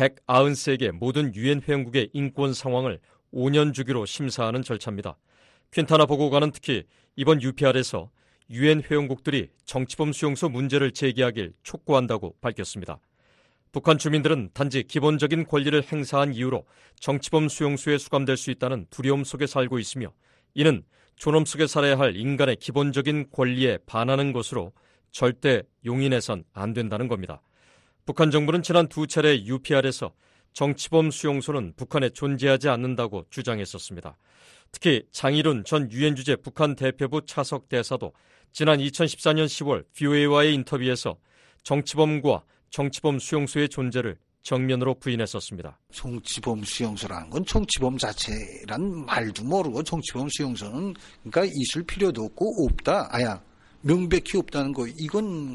193개 모든 유엔 회원국의 인권 상황을 5년 주기로 심사하는 절차입니다. 퀸타나 보고관은 특히 이번 UPR에서 유엔 회원국들이 정치범 수용소 문제를 제기하길 촉구한다고 밝혔습니다. 북한 주민들은 단지 기본적인 권리를 행사한 이유로 정치범 수용소에 수감될 수 있다는 두려움 속에 살고 있으며 이는 존엄 속에 살아야 할 인간의 기본적인 권리에 반하는 것으로 절대 용인해선 안 된다는 겁니다. 북한 정부는 지난 2차례 UPR에서 정치범 수용소는 북한에 존재하지 않는다고 주장했었습니다. 특히 장일훈 전 유엔 주재 북한 대표부 차석 대사도 지난 2014년 10월 VOA와의 인터뷰에서 정치범과 정치범 수용소의 존재를 정면으로 부인했었습니다. 정치범 수용소라는 건 정치범 자체란 말도 모르고 정치범 수용소는 그러니까 있을 필요도 없고 없다. 명백히 없다는 거 이건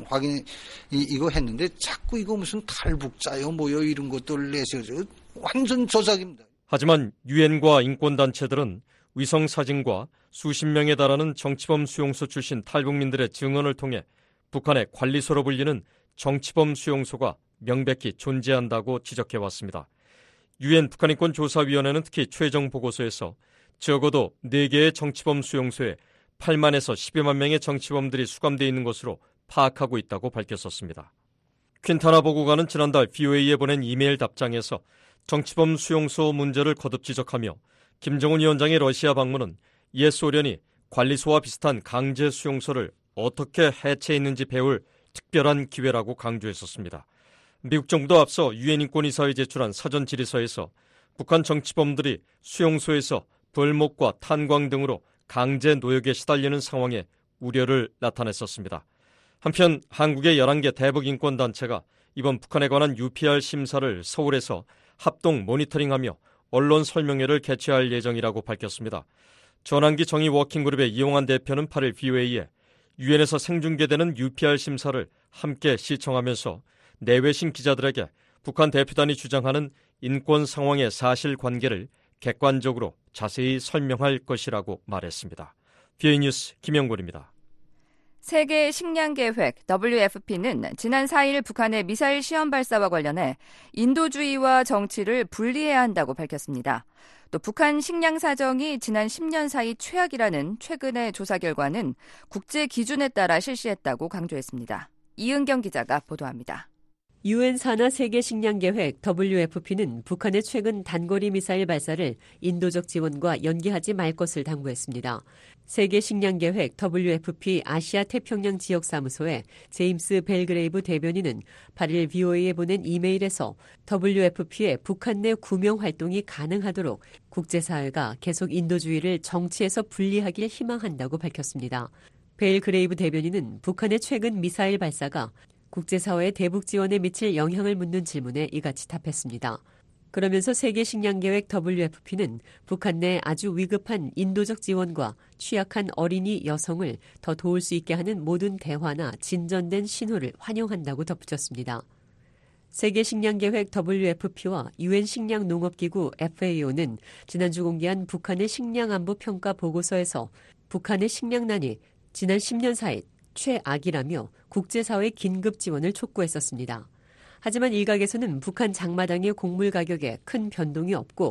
이거 했는데 자꾸 이거 무슨 탈북자요 뭐요 이런 것들 내세워서 완전 조작입니다. 하지만 유엔과 인권단체들은 위성 사진과 수십 명에 달하는 정치범 수용소 출신 탈북민들의 증언을 통해 북한의 관리소로 불리는 정치범 수용소가 명백히 존재한다고 지적해왔습니다. 유엔 북한인권조사위원회는 특히 최종 보고서에서 적어도 4개의 정치범 수용소에 8만에서 12만 명의 정치범들이 수감되어 있는 것으로 파악하고 있다고 밝혔었습니다. 퀸타나 보고관은 지난달 VOA에 보낸 이메일 답장에서 정치범 수용소 문제를 거듭 지적하며 김정은 위원장의 러시아 방문은 옛 소련이 관리소와 비슷한 강제 수용소를 어떻게 해체했는지 배울 특별한 기회라고 강조했었습니다. 미국 정부도 앞서 유엔 인권이사회에 제출한 사전 질의서에서 북한 정치범들이 수용소에서 벌목과 탄광 등으로 강제 노역에 시달리는 상황에 우려를 나타냈었습니다. 한편 한국의 11개 대북 인권단체가 이번 북한에 관한 UPR 심사를 서울에서 합동 모니터링하며 언론 설명회를 개최할 예정이라고 밝혔습니다. 전환기 정의 워킹그룹의 이용환 대표는 8일 VOA에 유엔에서 생중계되는 UPR 심사를 함께 시청하면서 내외신 기자들에게 북한 대표단이 주장하는 인권 상황의 사실관계를 객관적으로 자세히 설명할 것이라고 말했습니다. VOA 뉴스 김영곤입니다. 세계 식량계획 WFP는 지난 4일 북한의 미사일 시험 발사와 관련해 인도주의와 정치를 분리해야 한다고 밝혔습니다. 또 북한 식량 사정이 지난 10년 사이 최악이라는 최근의 조사 결과는 국제 기준에 따라 실시했다고 강조했습니다. 이은경 기자가 보도합니다. 유엔 산하 세계 식량 계획 WFP는 북한의 최근 단거리 미사일 발사를 인도적 지원과 연계하지 말 것을 당부했습니다. 세계 식량 계획 WFP 아시아 태평양 지역 사무소의 제임스 벨그레이브 대변인은 8일 VOA에 보낸 이메일에서 WFP의 북한 내 구명 활동이 가능하도록 국제사회가 계속 인도주의를 정치에서 분리하길 희망한다고 밝혔습니다. 벨그레이브 대변인은 북한의 최근 미사일 발사가 국제사회의 대북 지원에 미칠 영향을 묻는 질문에 이같이 답했습니다. 그러면서 세계식량계획 WFP는 북한 내 아주 위급한 인도적 지원과 취약한 어린이 여성을 더 도울 수 있게 하는 모든 대화나 진전된 신호를 환영한다고 덧붙였습니다. 세계식량계획 WFP와 유엔 식량농업기구 FAO는 지난주 공개한 북한의 식량안보 평가 보고서에서 북한의 식량난이 지난 10년 사이 최악이라며 국제사회의 긴급 지원을 촉구했었습니다. 하지만 일각에서는 북한 장마당의 곡물 가격에 큰 변동이 없고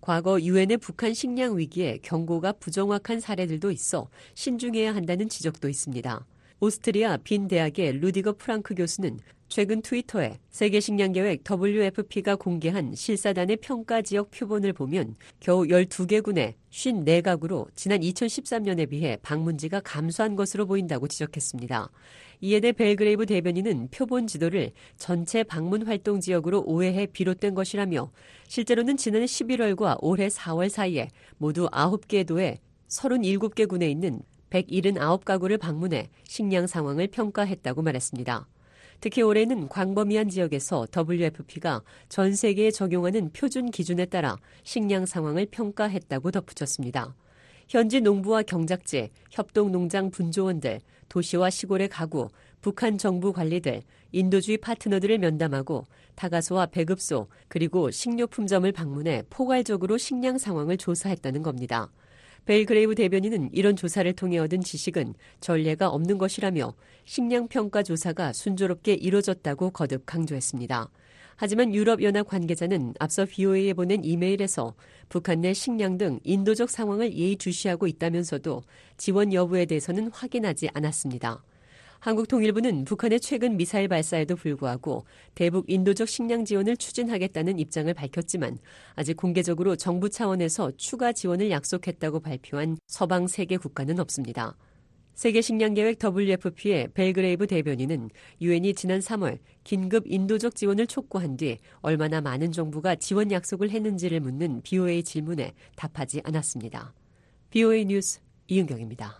과거 유엔의 북한 식량 위기에 경고가 부정확한 사례들도 있어 신중해야 한다는 지적도 있습니다. 오스트리아 빈 대학의 루디거 프랑크 교수는 최근 트위터에 세계식량계획 WFP가 공개한 실사단의 평가 지역 표본을 보면 겨우 12개군의 54가구로 지난 2013년에 비해 방문지가 감소한 것으로 보인다고 지적했습니다. 이에 대해 벨그레이브 대변인은 표본 지도를 전체 방문 활동 지역으로 오해해 비롯된 것이라며 실제로는 지난해 11월과 올해 4월 사이에 모두 9개 도에 37개 군에 있는 179가구를 방문해 식량 상황을 평가했다고 말했습니다. 특히 올해는 광범위한 지역에서 WFP가 전 세계에 적용하는 표준 기준에 따라 식량 상황을 평가했다고 덧붙였습니다. 현지 농부와 경작지, 협동농장 분조원들, 도시와 시골의 가구, 북한 정부 관리들, 인도주의 파트너들을 면담하고 타가소와 배급소, 그리고 식료품점을 방문해 포괄적으로 식량 상황을 조사했다는 겁니다. 벨그레이브 대변인은 이런 조사를 통해 얻은 지식은 전례가 없는 것이라며 식량평가 조사가 순조롭게 이뤄졌다고 거듭 강조했습니다. 하지만 유럽연합 관계자는 앞서 VOA에 보낸 이메일에서 북한 내 식량 등 인도적 상황을 예의주시하고 있다면서도 지원 여부에 대해서는 확인하지 않았습니다. 한국통일부는 북한의 최근 미사일 발사에도 불구하고 대북 인도적 식량 지원을 추진하겠다는 입장을 밝혔지만 아직 공개적으로 정부 차원에서 추가 지원을 약속했다고 발표한 서방 3개 국가는 없습니다. 세계식량계획 WFP의 벨그레이브 대변인은 유엔이 지난 3월 긴급 인도적 지원을 촉구한 뒤 얼마나 많은 정부가 지원 약속을 했는지를 묻는 BOA 질문에 답하지 않았습니다. BOA 뉴스 이은경입니다.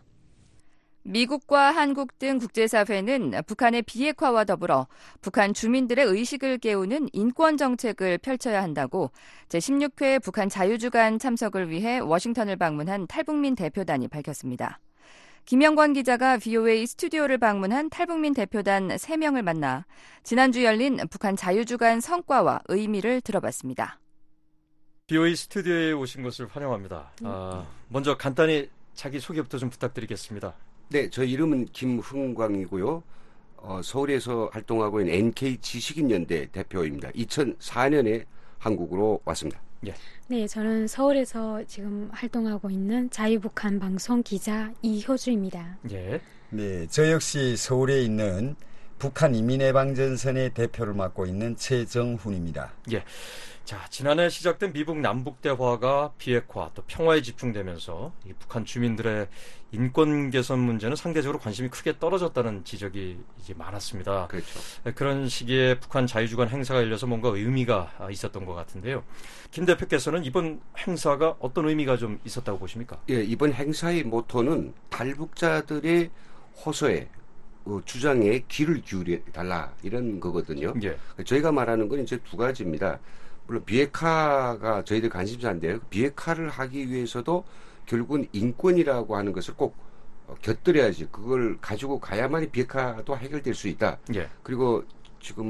미국과 한국 등 국제사회는 북한의 비핵화와 더불어 북한 주민들의 의식을 깨우는 인권 정책을 펼쳐야 한다고 제16회 북한 자유주간 참석을 위해 워싱턴을 방문한 탈북민 대표단이 밝혔습니다. 김영권 기자가 VOA 스튜디오를 방문한 탈북민 대표단 3명을 만나 지난주 열린 북한 자유주간 성과와 의미를 들어봤습니다. VOA 스튜디오에 오신 것을 환영합니다. 먼저 간단히 자기 소개부터 좀 부탁드리겠습니다. 네, 저 이름은 김흥광이고요. 서울에서 활동하고 있는 NK 지식인연대 대표입니다. 2004년에 한국으로 왔습니다. 예. 네, 저는 서울에서 지금 활동하고 있는 자유북한 방송 기자 이효주입니다. 예. 네, 저 역시 서울에 있는 북한 인민해방전선의 대표를 맡고 있는 최정훈입니다. 예. 자, 지난해 시작된 미북 남북 대화가 비핵화 또 평화에 집중되면서 이 북한 주민들의 인권 개선 문제는 상대적으로 관심이 크게 떨어졌다는 지적이 이제 많았습니다. 그렇죠. 그런 시기에 북한 자유주간 행사가 열려서 뭔가 의미가 있었던 것 같은데요. 김 대표께서는 이번 행사가 어떤 의미가 좀 있었다고 보십니까? 예, 이번 행사의 모토는 탈북자들의 호소에 주장에 귀를 기울여 달라 이런 거거든요. 예. 저희가 말하는 건 이제 두 가지입니다. 물론 비핵화가 저희들 관심사인데요. 비핵화를 하기 위해서도 결국은 인권이라고 하는 것을 꼭 곁들여야지. 그걸 가지고 가야만이 비핵화도 해결될 수 있다. 예. 그리고 지금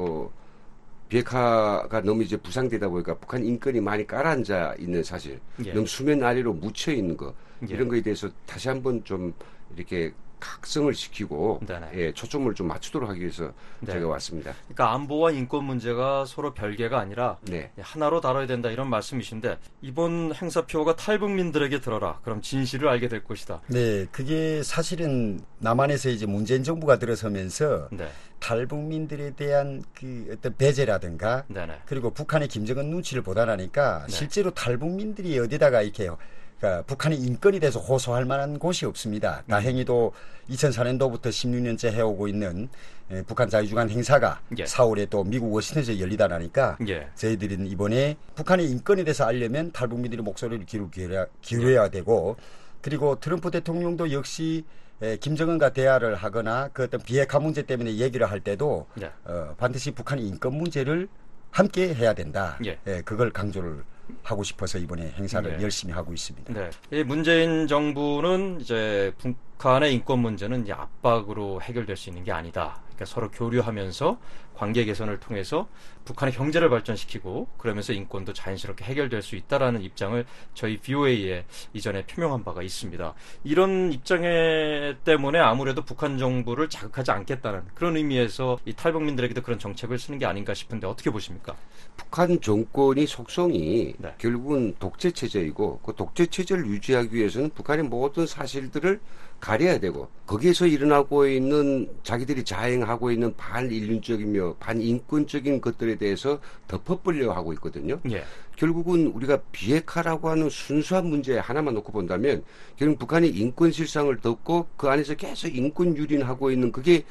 비핵화가 너무 이제 부상되다 보니까 북한 인권이 많이 깔아앉아 있는 사실, 예. 너무 수면 아래로 묻혀 있는 거, 예. 이런 거에 대해서 다시 한번 좀 이렇게 각성을 시키고 예, 초점을 좀 맞추도록 하기 위해서 제가 왔습니다. 그러니까 안보와 인권 문제가 서로 별개가 아니라 하나로 다뤄야 된다 이런 말씀이신데 이번 행사표가 탈북민들에게 들어라. 그럼 진실을 알게 될 것이다. 네, 그게 사실은 남한에서 이제 문재인 정부가 들어서면서 탈북민들에 대한 그 어떤 배제라든가 그리고 북한의 김정은 눈치를 보다라니까 실제로 탈북민들이 어디다가 이렇게 그러니까 북한의 인권에 대해서 호소할 만한 곳이 없습니다. 다행히도 2004년도부터 16년째 해오고 있는 북한 자유주간 행사가 4월에 또 미국 워싱턴에서 열리다라니까 저희들은 이번에 북한의 인권에 대해서 알려면 탈북민들의 목소리를 기울여야 되고 그리고 트럼프 대통령도 역시 김정은과 대화를 하거나 그 어떤 비핵화 문제 때문에 얘기를 할 때도 반드시 북한의 인권 문제를 함께 해야 된다. 그걸 강조를 하고 싶어서 이번에 행사를 열심히 하고 있습니다. 네. 이 문재인 정부는 이제 북한의 인권 문제는 이제 압박으로 해결될 수 있는 게 아니다. 그러니까 서로 교류하면서 관계 개선을 통해서 북한의 경제를 발전시키고 그러면서 인권도 자연스럽게 해결될 수 있다라는 입장을 저희 BOA에 이전에 표명한 바가 있습니다. 이런 입장 때문에 아무래도 북한 정부를 자극하지 않겠다는 그런 의미에서 이 탈북민들에게도 그런 정책을 쓰는 게 아닌가 싶은데 어떻게 보십니까? 북한 정권이 속성이 결국은 독재 체제이고 그 독재 체제를 유지하기 위해서는 북한의 모든 사실들을 가려야 되고 거기에서 일어나고 있는 자기들이 자행하고 있는 반인륜적이며 반인권적인 것들에 대해서 덮어버려 하고 있거든요. 예. 결국은 우리가 비핵화라고 하는 순수한 문제 하나만 놓고 본다면 결국 북한이 인권 실상을 덮고 그 안에서 계속 인권 유린하고 있는 그게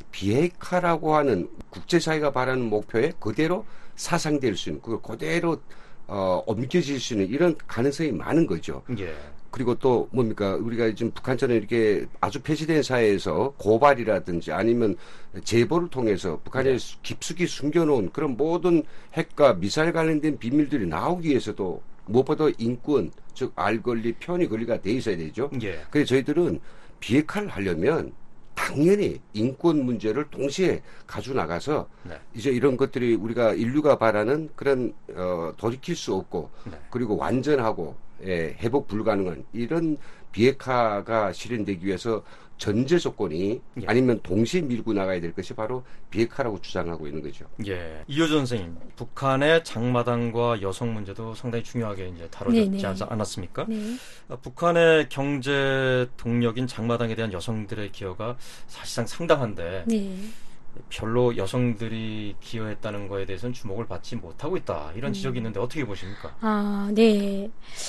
비핵화라고 하는 국제사회가 바라는 목표에 그대로 사상될 수 있는 그걸 그대로 옮겨질 수 있는 이런 가능성이 많은 거죠. 예. 그리고 또 뭡니까 우리가 지금 북한처럼 이렇게 아주 폐지된 사회에서 고발이라든지 아니면 제보를 통해서 북한에 깊숙이 숨겨놓은 그런 모든 핵과 미사일 관련된 비밀들이 나오기 위해서도 무엇보다 인권 즉 알 권리 편의 권리가 돼 있어야 되죠. 예. 그래서 저희들은 비핵화를 하려면 당연히 인권 문제를 동시에 가지고 나가서 이제 이런 것들이 우리가 인류가 바라는 그런 돌이킬 수 없고 그리고 완전하고 회복 불가능한 이런 비핵화가 실현되기 위해서 전제 조건이 아니면 동시에 밀고 나가야 될 것이 바로 비핵화라고 주장하고 있는 거죠. 예. 이효준 선생님, 북한의 장마당과 여성 문제도 상당히 중요하게 이제 다뤄졌지 않았습니까? 네. 북한의 경제 동력인 장마당에 대한 여성들의 기여가 사실상 상당한데 네. 별로 여성들이 기여했다는 거에 대해서는 주목을 받지 못하고 있다. 이런 지적이 있는데 어떻게 보십니까? 네.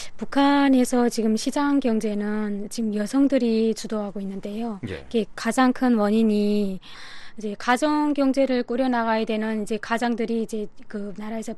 북한에서 지금 시장 경제는 지금 여성들이 주도하고 있는데요. 이게 가장 큰 원인이 이제 가정 경제를 꾸려나가야 되는 이제 가장들이 이제 그 나라에서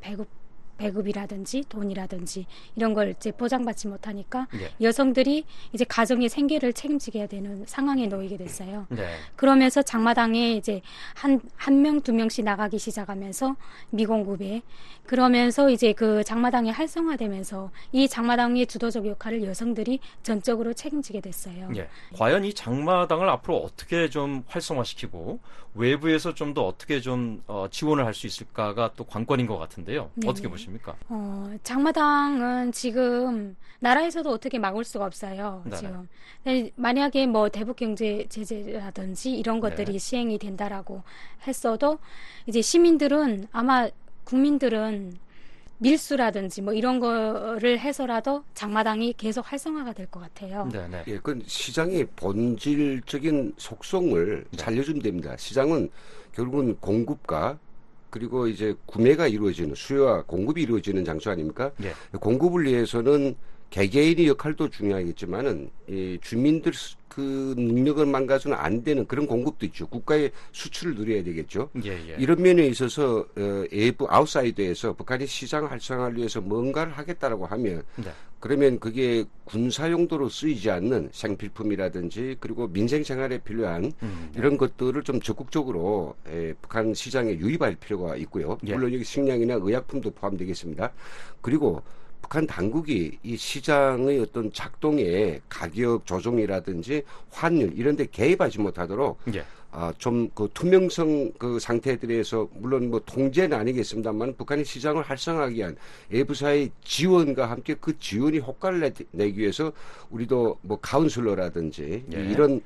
배급이라든지 돈이라든지 이런 걸 이제 보장받지 못하니까 여성들이 이제 가정의 생계를 책임지게 되는 상황에 놓이게 됐어요. 그러면서 장마당에 이제 한 명, 두 명씩 나가기 시작하면서 미공급에 그러면서 이제 그 장마당이 활성화되면서 이 장마당의 주도적 역할을 여성들이 전적으로 책임지게 됐어요. 과연 이 장마당을 앞으로 어떻게 좀 활성화시키고 외부에서 좀 더 어떻게 좀 지원을 할 수 있을까가 또 관건인 것 같은데요. 어떻게 보십니까? 장마당은 지금 나라에서도 어떻게 막을 수가 없어요. 지금 만약에 뭐 대북 경제 제재라든지 이런 것들이 시행이 된다라고 했어도 이제 시민들은 아마 국민들은 밀수라든지 뭐 이런 거를 해서라도 장마당이 계속 활성화가 될 것 같아요. 예, 그 시장의 본질적인 속성을 살려주면 됩니다. 시장은 결국은 공급과 그리고 이제 구매가 이루어지는 수요와 공급이 이루어지는 장소 아닙니까? 공급을 위해서는 개개인의 역할도 중요하겠지만은 이 주민들 그 능력을 망가서는 안 되는 그런 공급도 있죠. 국가의 수출을 누려야 되겠죠. 이런 면에 있어서 외부 아웃사이드에서 북한이 시장 활성화를 위해서 뭔가를 하겠다라고 하면 그러면 그게 군사 용도로 쓰이지 않는 생필품이라든지 그리고 민생 생활에 필요한 이런 것들을 좀 적극적으로 북한 시장에 유입할 필요가 있고요. 물론 여기 식량이나 의약품도 포함되겠습니다. 그리고 북한 당국이 이 시장의 어떤 작동에 가격 조정이라든지 환율 이런 데 개입하지 못하도록 좀 그 투명성 그 상태들에서 물론 뭐 통제는 아니겠습니다만 북한의 시장을 활성화하기 위한 외부사의 지원과 함께 그 지원이 효과를 내기 위해서 우리도 뭐 카운슬러라든지 이런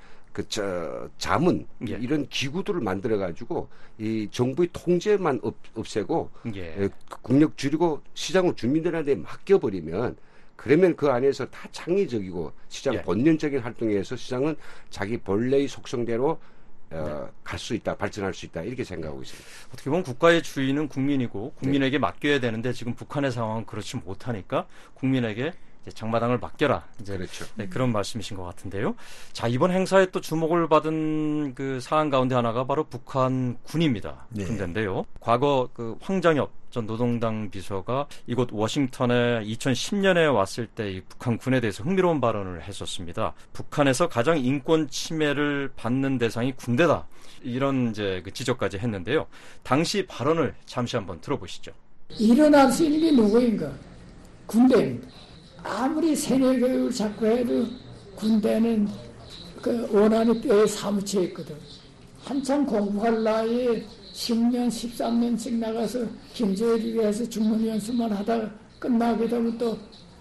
자문 이런 기구들을 만들어 가지고 이 정부의 통제만 없애고 국력 줄이고 시장을 주민들한테 맡겨버리면 그러면 그 안에서 다 창의적이고 시장 본연적인 활동에서 시장은 자기 본래의 속성대로 갈 수 있다, 발전할 수 있다 이렇게 생각하고 있습니다. 어떻게 보면 국가의 주인은 국민이고 국민에게 맡겨야 되는데 지금 북한의 상황은 그렇지 못하니까 국민에게 장마당을 맡겨라. 이제 그런 말씀이신 것 같은데요. 자, 이번 행사에 또 주목을 받은 그 사안 가운데 하나가 바로 북한 군입니다. 군대인데요. 과거 그 황장엽 전 노동당 비서가 이곳 워싱턴에 2010년에 왔을 때 이 북한 군에 대해서 흥미로운 발언을 했었습니다. 북한에서 가장 인권 침해를 받는 대상이 군대다. 이런 이제 그 지적까지 했는데요. 당시 발언을 잠시 한번 들어보시죠. 일어날 수 있는 게 누구인가? 군대입니다. 아무리 세뇌 교육을 자꾸 해도 군대는 그 원한이 뼈에 사무쳐 있거든. 한참 공부할 나이에 10년, 13년씩 나가서 김제일이 위해서 중문 연수만 하다가 끝나게 되면 또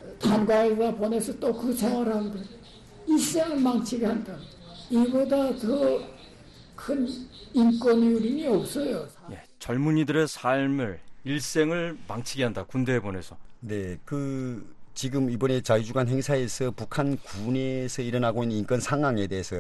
단과에다 보내서 또 그 생활을 하거든. 일생을 망치게 한다. 이보다 더 큰 인권 유린이 없어요. 예, 젊은이들의 삶을, 일생을 망치게 한다. 군대에 보내서. 네, 지금 이번에 자유주간 행사에서 북한 군에서 일어나고 있는 인권 상황에 대해서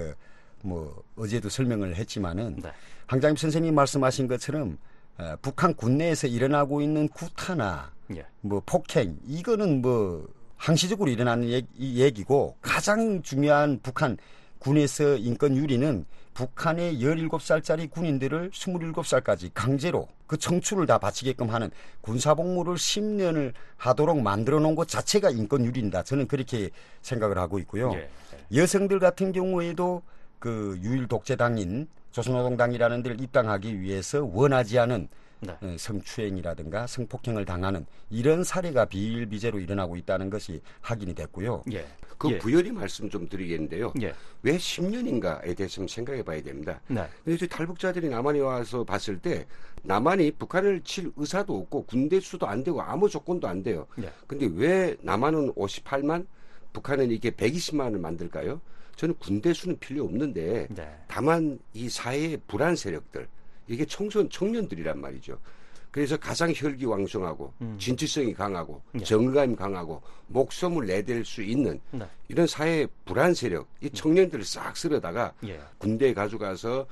어제도 설명을 했지만은 네. 황장엽 선생님이 말씀하신 것처럼 북한 군내에서 일어나고 있는 구타나 예. 폭행 이거는 항시적으로 일어나는 얘기고 가장 중요한 북한 군에서 인권 유린은 북한의 17살짜리 군인들을 27살까지 강제로 그 청춘을 다 바치게끔 하는 군사복무를 10년을 하도록 만들어 놓은 것 자체가 인권 유린이다. 저는 그렇게 생각을 하고 있고요. 예. 여성들 같은 경우에도 그 유일 독재당인 조선노동당이라는 데를 입당하기 위해서 원하지 않은 네. 성추행이라든가 성폭행을 당하는 이런 사례가 비일비재로 일어나고 있다는 것이 확인이 됐고요. 예. 부연히 말씀 좀 드리겠는데요. 예. 왜 10년인가에 대해서 좀 생각해 봐야 됩니다. 네. 근데 탈북자들이 남한에 와서 봤을 때 남한이 북한을 칠 의사도 없고 군대 수도 안 되고 아무 조건도 안 돼요. 예. 근데 왜 남한은 58만, 북한은 이게 120만을 만들까요? 저는 군대 수는 필요 없는데 네. 다만 이 사회의 불안 세력들 이게 청년들이란 말이죠. 그래서 가장 혈기왕성하고 진취성이 강하고 예. 정의감이 강하고 목숨을 내댈 수 있는 네. 이런 사회의 불안 세력, 이 청년들을 싹 쓸어다가 예. 군대에 가져가서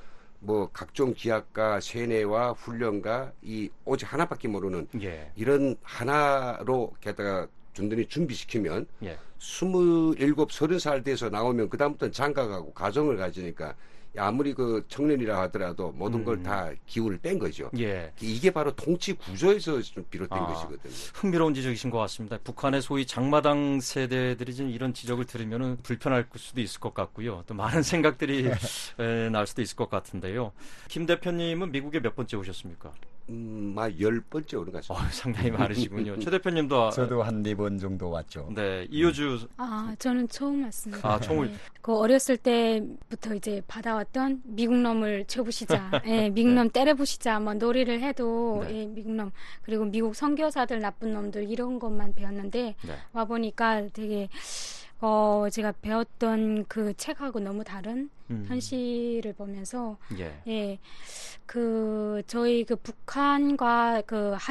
각종 기약과 세뇌와 훈련과 이 오직 하나밖에 모르는 예. 이런 하나로 게다가 든든히 준비시키면 예. 27, 30살 돼서 나오면 그다음부터는 장가가고 가정을 가지니까 아무리 그 청년이라 하더라도 모든 걸 다 기운을 뺀 거죠. 예. 이게 바로 통치 구조에서 좀 비롯된 것이거든요. 흥미로운 지적이신 것 같습니다. 북한의 소위 장마당 세대들이 지금 이런 지적을 들으면 불편할 수도 있을 것 같고요. 또 많은 생각들이 날 수도 있을 것 같은데요. 김 대표님은 미국에 몇 번째 오셨습니까? 10번째 오는 것 같습니다. 상당히 많으시군요. 최 대표님도 저도 한 4번 정도 왔죠. 네, 이효주. 저는 처음 왔습니다. 처음을. 네. 그 어렸을 때부터 이제 받아왔던 미국 놈을 쳐부시자, 예, 미국 놈 때려부시자, 놀이를 해도 네. 예, 미국 놈 그리고 미국 선교사들 나쁜 놈들 이런 것만 배웠는데 네. 와 보니까 되게 제가 배웠던 그 책하고 너무 다른 현실을 보면서 예. 저희 북한과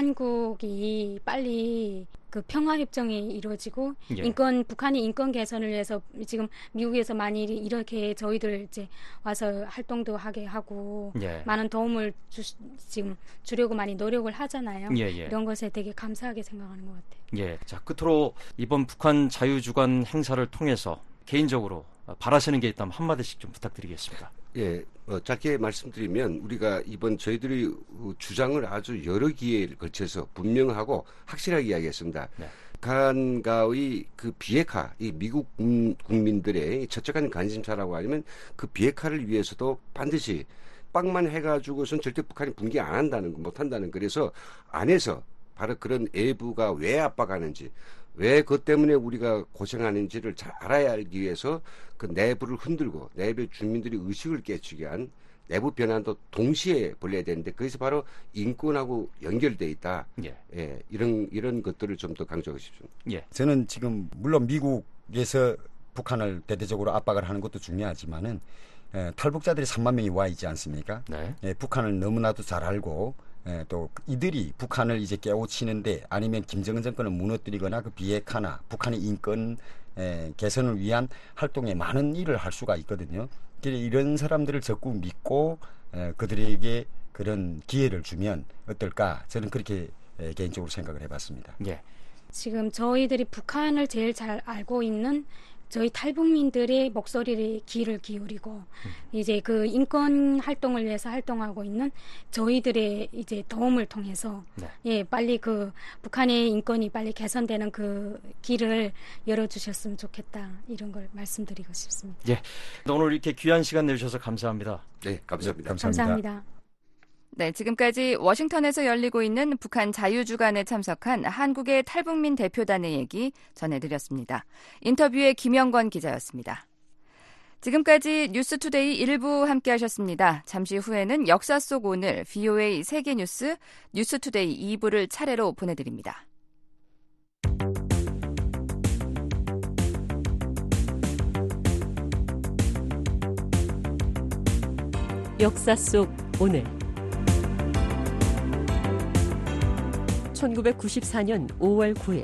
한국이 빨리 그 평화협정이 이루어지고 예. 북한이 인권 개선을 위해서 지금 미국에서 많이 이렇게 저희들 이제 와서 활동도 하게 하고 예. 많은 도움을 지금 주려고 많이 노력을 하잖아요. 예. 이런 것에 되게 감사하게 생각하는 것 같아요. 예. 자, 끝으로 이번 북한 자유주간 행사를 통해서 개인적으로 바라시는 게 있다면 한마디씩 좀 부탁드리겠습니다. 예, 짧게 말씀드리면 우리가 이번 저희들이 주장을 아주 여러 기회를 거쳐서 분명하고 확실하게 이야기했습니다. 네. 북한과의 그 비핵화, 이 미국 국민들의 철저한 관심사라고 하면 그 비핵화를 위해서도 반드시 빡만 해가지고선 절대 북한이 붕괴 안 한다는 거, 못 한다는 그래서 안에서 바로 그런 외부가 왜 압박하는지 왜 그것 때문에 우리가 고생하는지를 잘 알아야 알기 위해서 그 내부를 흔들고 내부 주민들이 의식을 깨치게 한 내부 변환도 동시에 벌려야 되는데 그것이 바로 인권하고 연결돼 있다. 예, 이런 것들을 좀 더 강조하고 싶습니다. 예. 저는 지금 물론 미국에서 북한을 대대적으로 압박을 하는 것도 중요하지만은 탈북자들이 3만 명이 와 있지 않습니까? 네. 북한을 너무나도 잘 알고 또 이들이 북한을 이제 깨우치는데 아니면 김정은 정권을 무너뜨리거나 그 비핵화나 북한의 인권 개선을 위한 활동에 많은 일을 할 수가 있거든요. 이런 사람들을 적극 믿고 그들에게 그런 기회를 주면 어떨까? 저는 그렇게 개인적으로 생각을 해봤습니다. 예. 지금 저희들이 북한을 제일 잘 알고 있는 저희 탈북민들의 목소리를 귀를 기울이고 이제 그 인권 활동을 위해서 활동하고 있는 저희들의 이제 도움을 통해서 예, 빨리 그 북한의 인권이 빨리 개선되는 그 길을 열어주셨으면 좋겠다 이런 걸 말씀드리고 싶습니다. 예, 오늘 이렇게 귀한 시간 내주셔서 감사합니다. 네, 감사합니다. 감사합니다. 네, 지금까지 워싱턴에서 열리고 있는 북한 자유주간에 참석한 한국의 탈북민 대표단의 얘기 전해드렸습니다. 인터뷰의 김영건 기자였습니다. 지금까지 뉴스투데이 1부 함께하셨습니다. 잠시 후에는 역사 속 오늘 VOA 세계뉴스 뉴스투데이 2부를 차례로 보내드립니다. 역사 속 오늘 1994년 5월 9일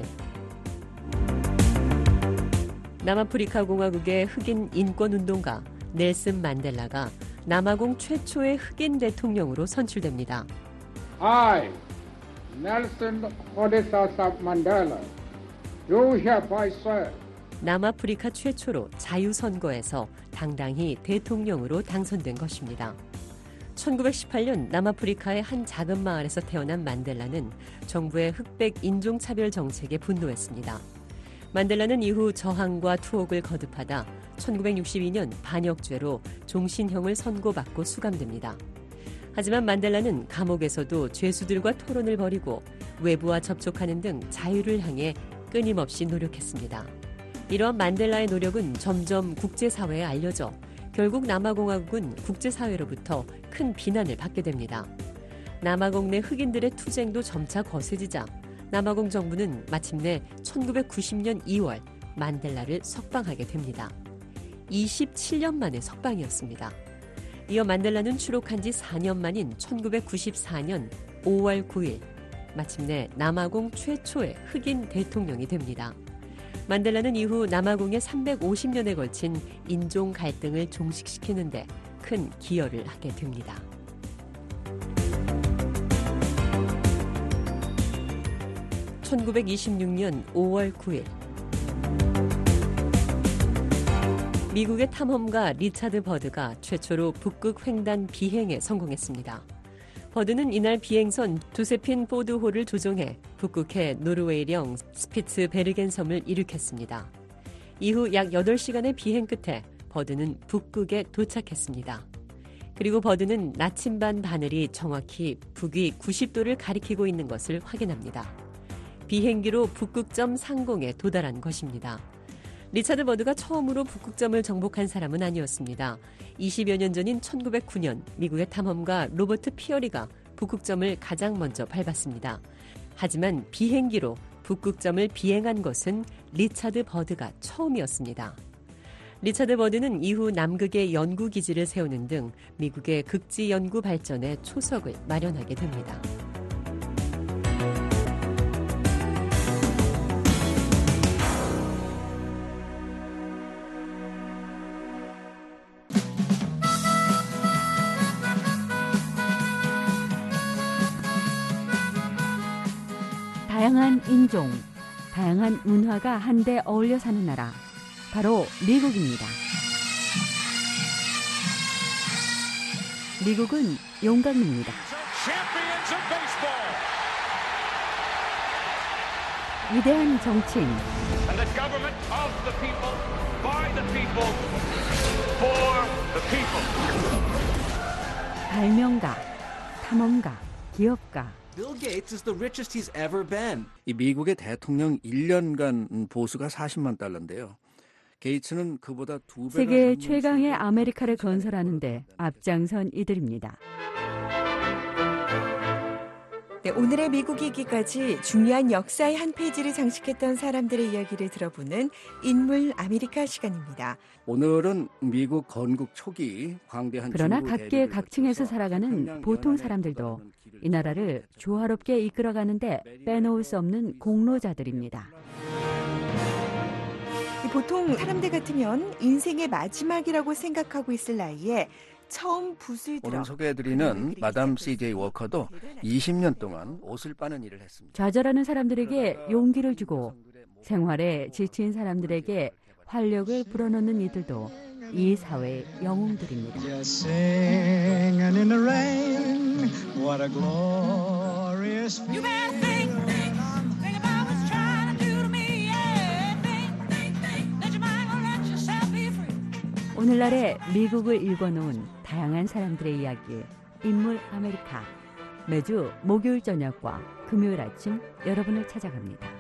남아프리카 공화국의 흑인 인권운동가 넬슨 만델라가 남아공 최초의 흑인 대통령으로 선출됩니다. I, Nelson Rolihlahla Mandela, do hereby swear. 남아프리카 최초로 자유선거에서 당당히 대통령으로 당선된 것입니다. 1918년 남아프리카의 한 작은 마을에서 태어난 만델라는 정부의 흑백 인종차별 정책에 분노했습니다. 만델라는 이후 저항과 투옥을 거듭하다 1962년 반역죄로 종신형을 선고받고 수감됩니다. 하지만 만델라는 감옥에서도 죄수들과 토론을 벌이고 외부와 접촉하는 등 자유를 향해 끊임없이 노력했습니다. 이러한 만델라의 노력은 점점 국제사회에 알려져 결국 남아공화국은 국제사회로부터 큰 비난을 받게 됩니다. 남아공 내 흑인들의 투쟁도 점차 거세지자 남아공 정부는 마침내 1990년 2월 만델라를 석방하게 됩니다. 27년 만의 석방이었습니다. 이어 만델라는 추록한 지 4년 만인 1994년 5월 9일 마침내 남아공 최초의 흑인 대통령이 됩니다. 만델라는 이후 남아공의 350년에 걸친 인종 갈등을 종식시키는 데 큰 기여를 하게 됩니다. (1926년 5월 9일) 미국의 탐험가 리차드 버드가 최초로 북극 횡단 비행에 성공했습니다. 버드는 이날 비행선 조세핀 포드호를 조종해 북극해 노르웨이령 스피츠베르겐 섬을 이륙했습니다. 이후 약 8시간의 비행 끝에 버드는 북극에 도착했습니다. 그리고 버드는 나침반 바늘이 정확히 북위 90도를 가리키고 있는 것을 확인합니다. 비행기로 북극점 상공에 도달한 것입니다. 리차드 버드가 처음으로 북극점을 정복한 사람은 아니었습니다. 20여 년 전인 1909년 미국의 탐험가 로버트 피어리가 북극점을 가장 먼저 밟았습니다. 하지만 비행기로 북극점을 비행한 것은 리차드 버드가 처음이었습니다. 리차드 버드는 이후 남극에 연구기지를 세우는 등 미국의 극지 연구 발전에 초석을 마련하게 됩니다. 다양한 인종, 다양한 문화가 한데 어울려 사는 나라, 바로 미국입니다. 미국은 용감입니다. 위대한 정치인, 발명가, 탐험가, 기업가, Bill Gates is the richest he's ever been. 이 미국의 대통령 1년간 보수가 40만 달러인데요. 게이츠는 그보다 2배. 세계 최강의 아메리카를 건설하는데 앞장선 이들입니다. 네, 오늘의 미국이기까지 중요한 역사의 한 페이지를 장식했던 사람들의 이야기를 들어보는 인물 아메리카 시간입니다. 오늘은 미국 건국 초기 광대한 그러나 각계 각층에서 살아가는 보통 사람들도 이 나라를 조화롭게 이끌어가는데 빼놓을 수 없는 공로자들입니다. 보통 사람들 같으면 인생의 마지막이라고 생각하고 있을 나이에 처음 붓을 들어. 오늘 소개해드리는 마담 C.J. 워커도 20년 동안 옷을 빠는 일을 했습니다. 좌절하는 사람들에게 용기를 주고 생활에 지친 사람들에게 활력을 불어넣는 이들도 이 사회의 영웅들입니다. 오늘날의 미국을 읽어놓은 다양한 사람들의 이야기, 인물 아메리카. 매주 목요일 저녁과 금요일 아침 여러분을 찾아갑니다.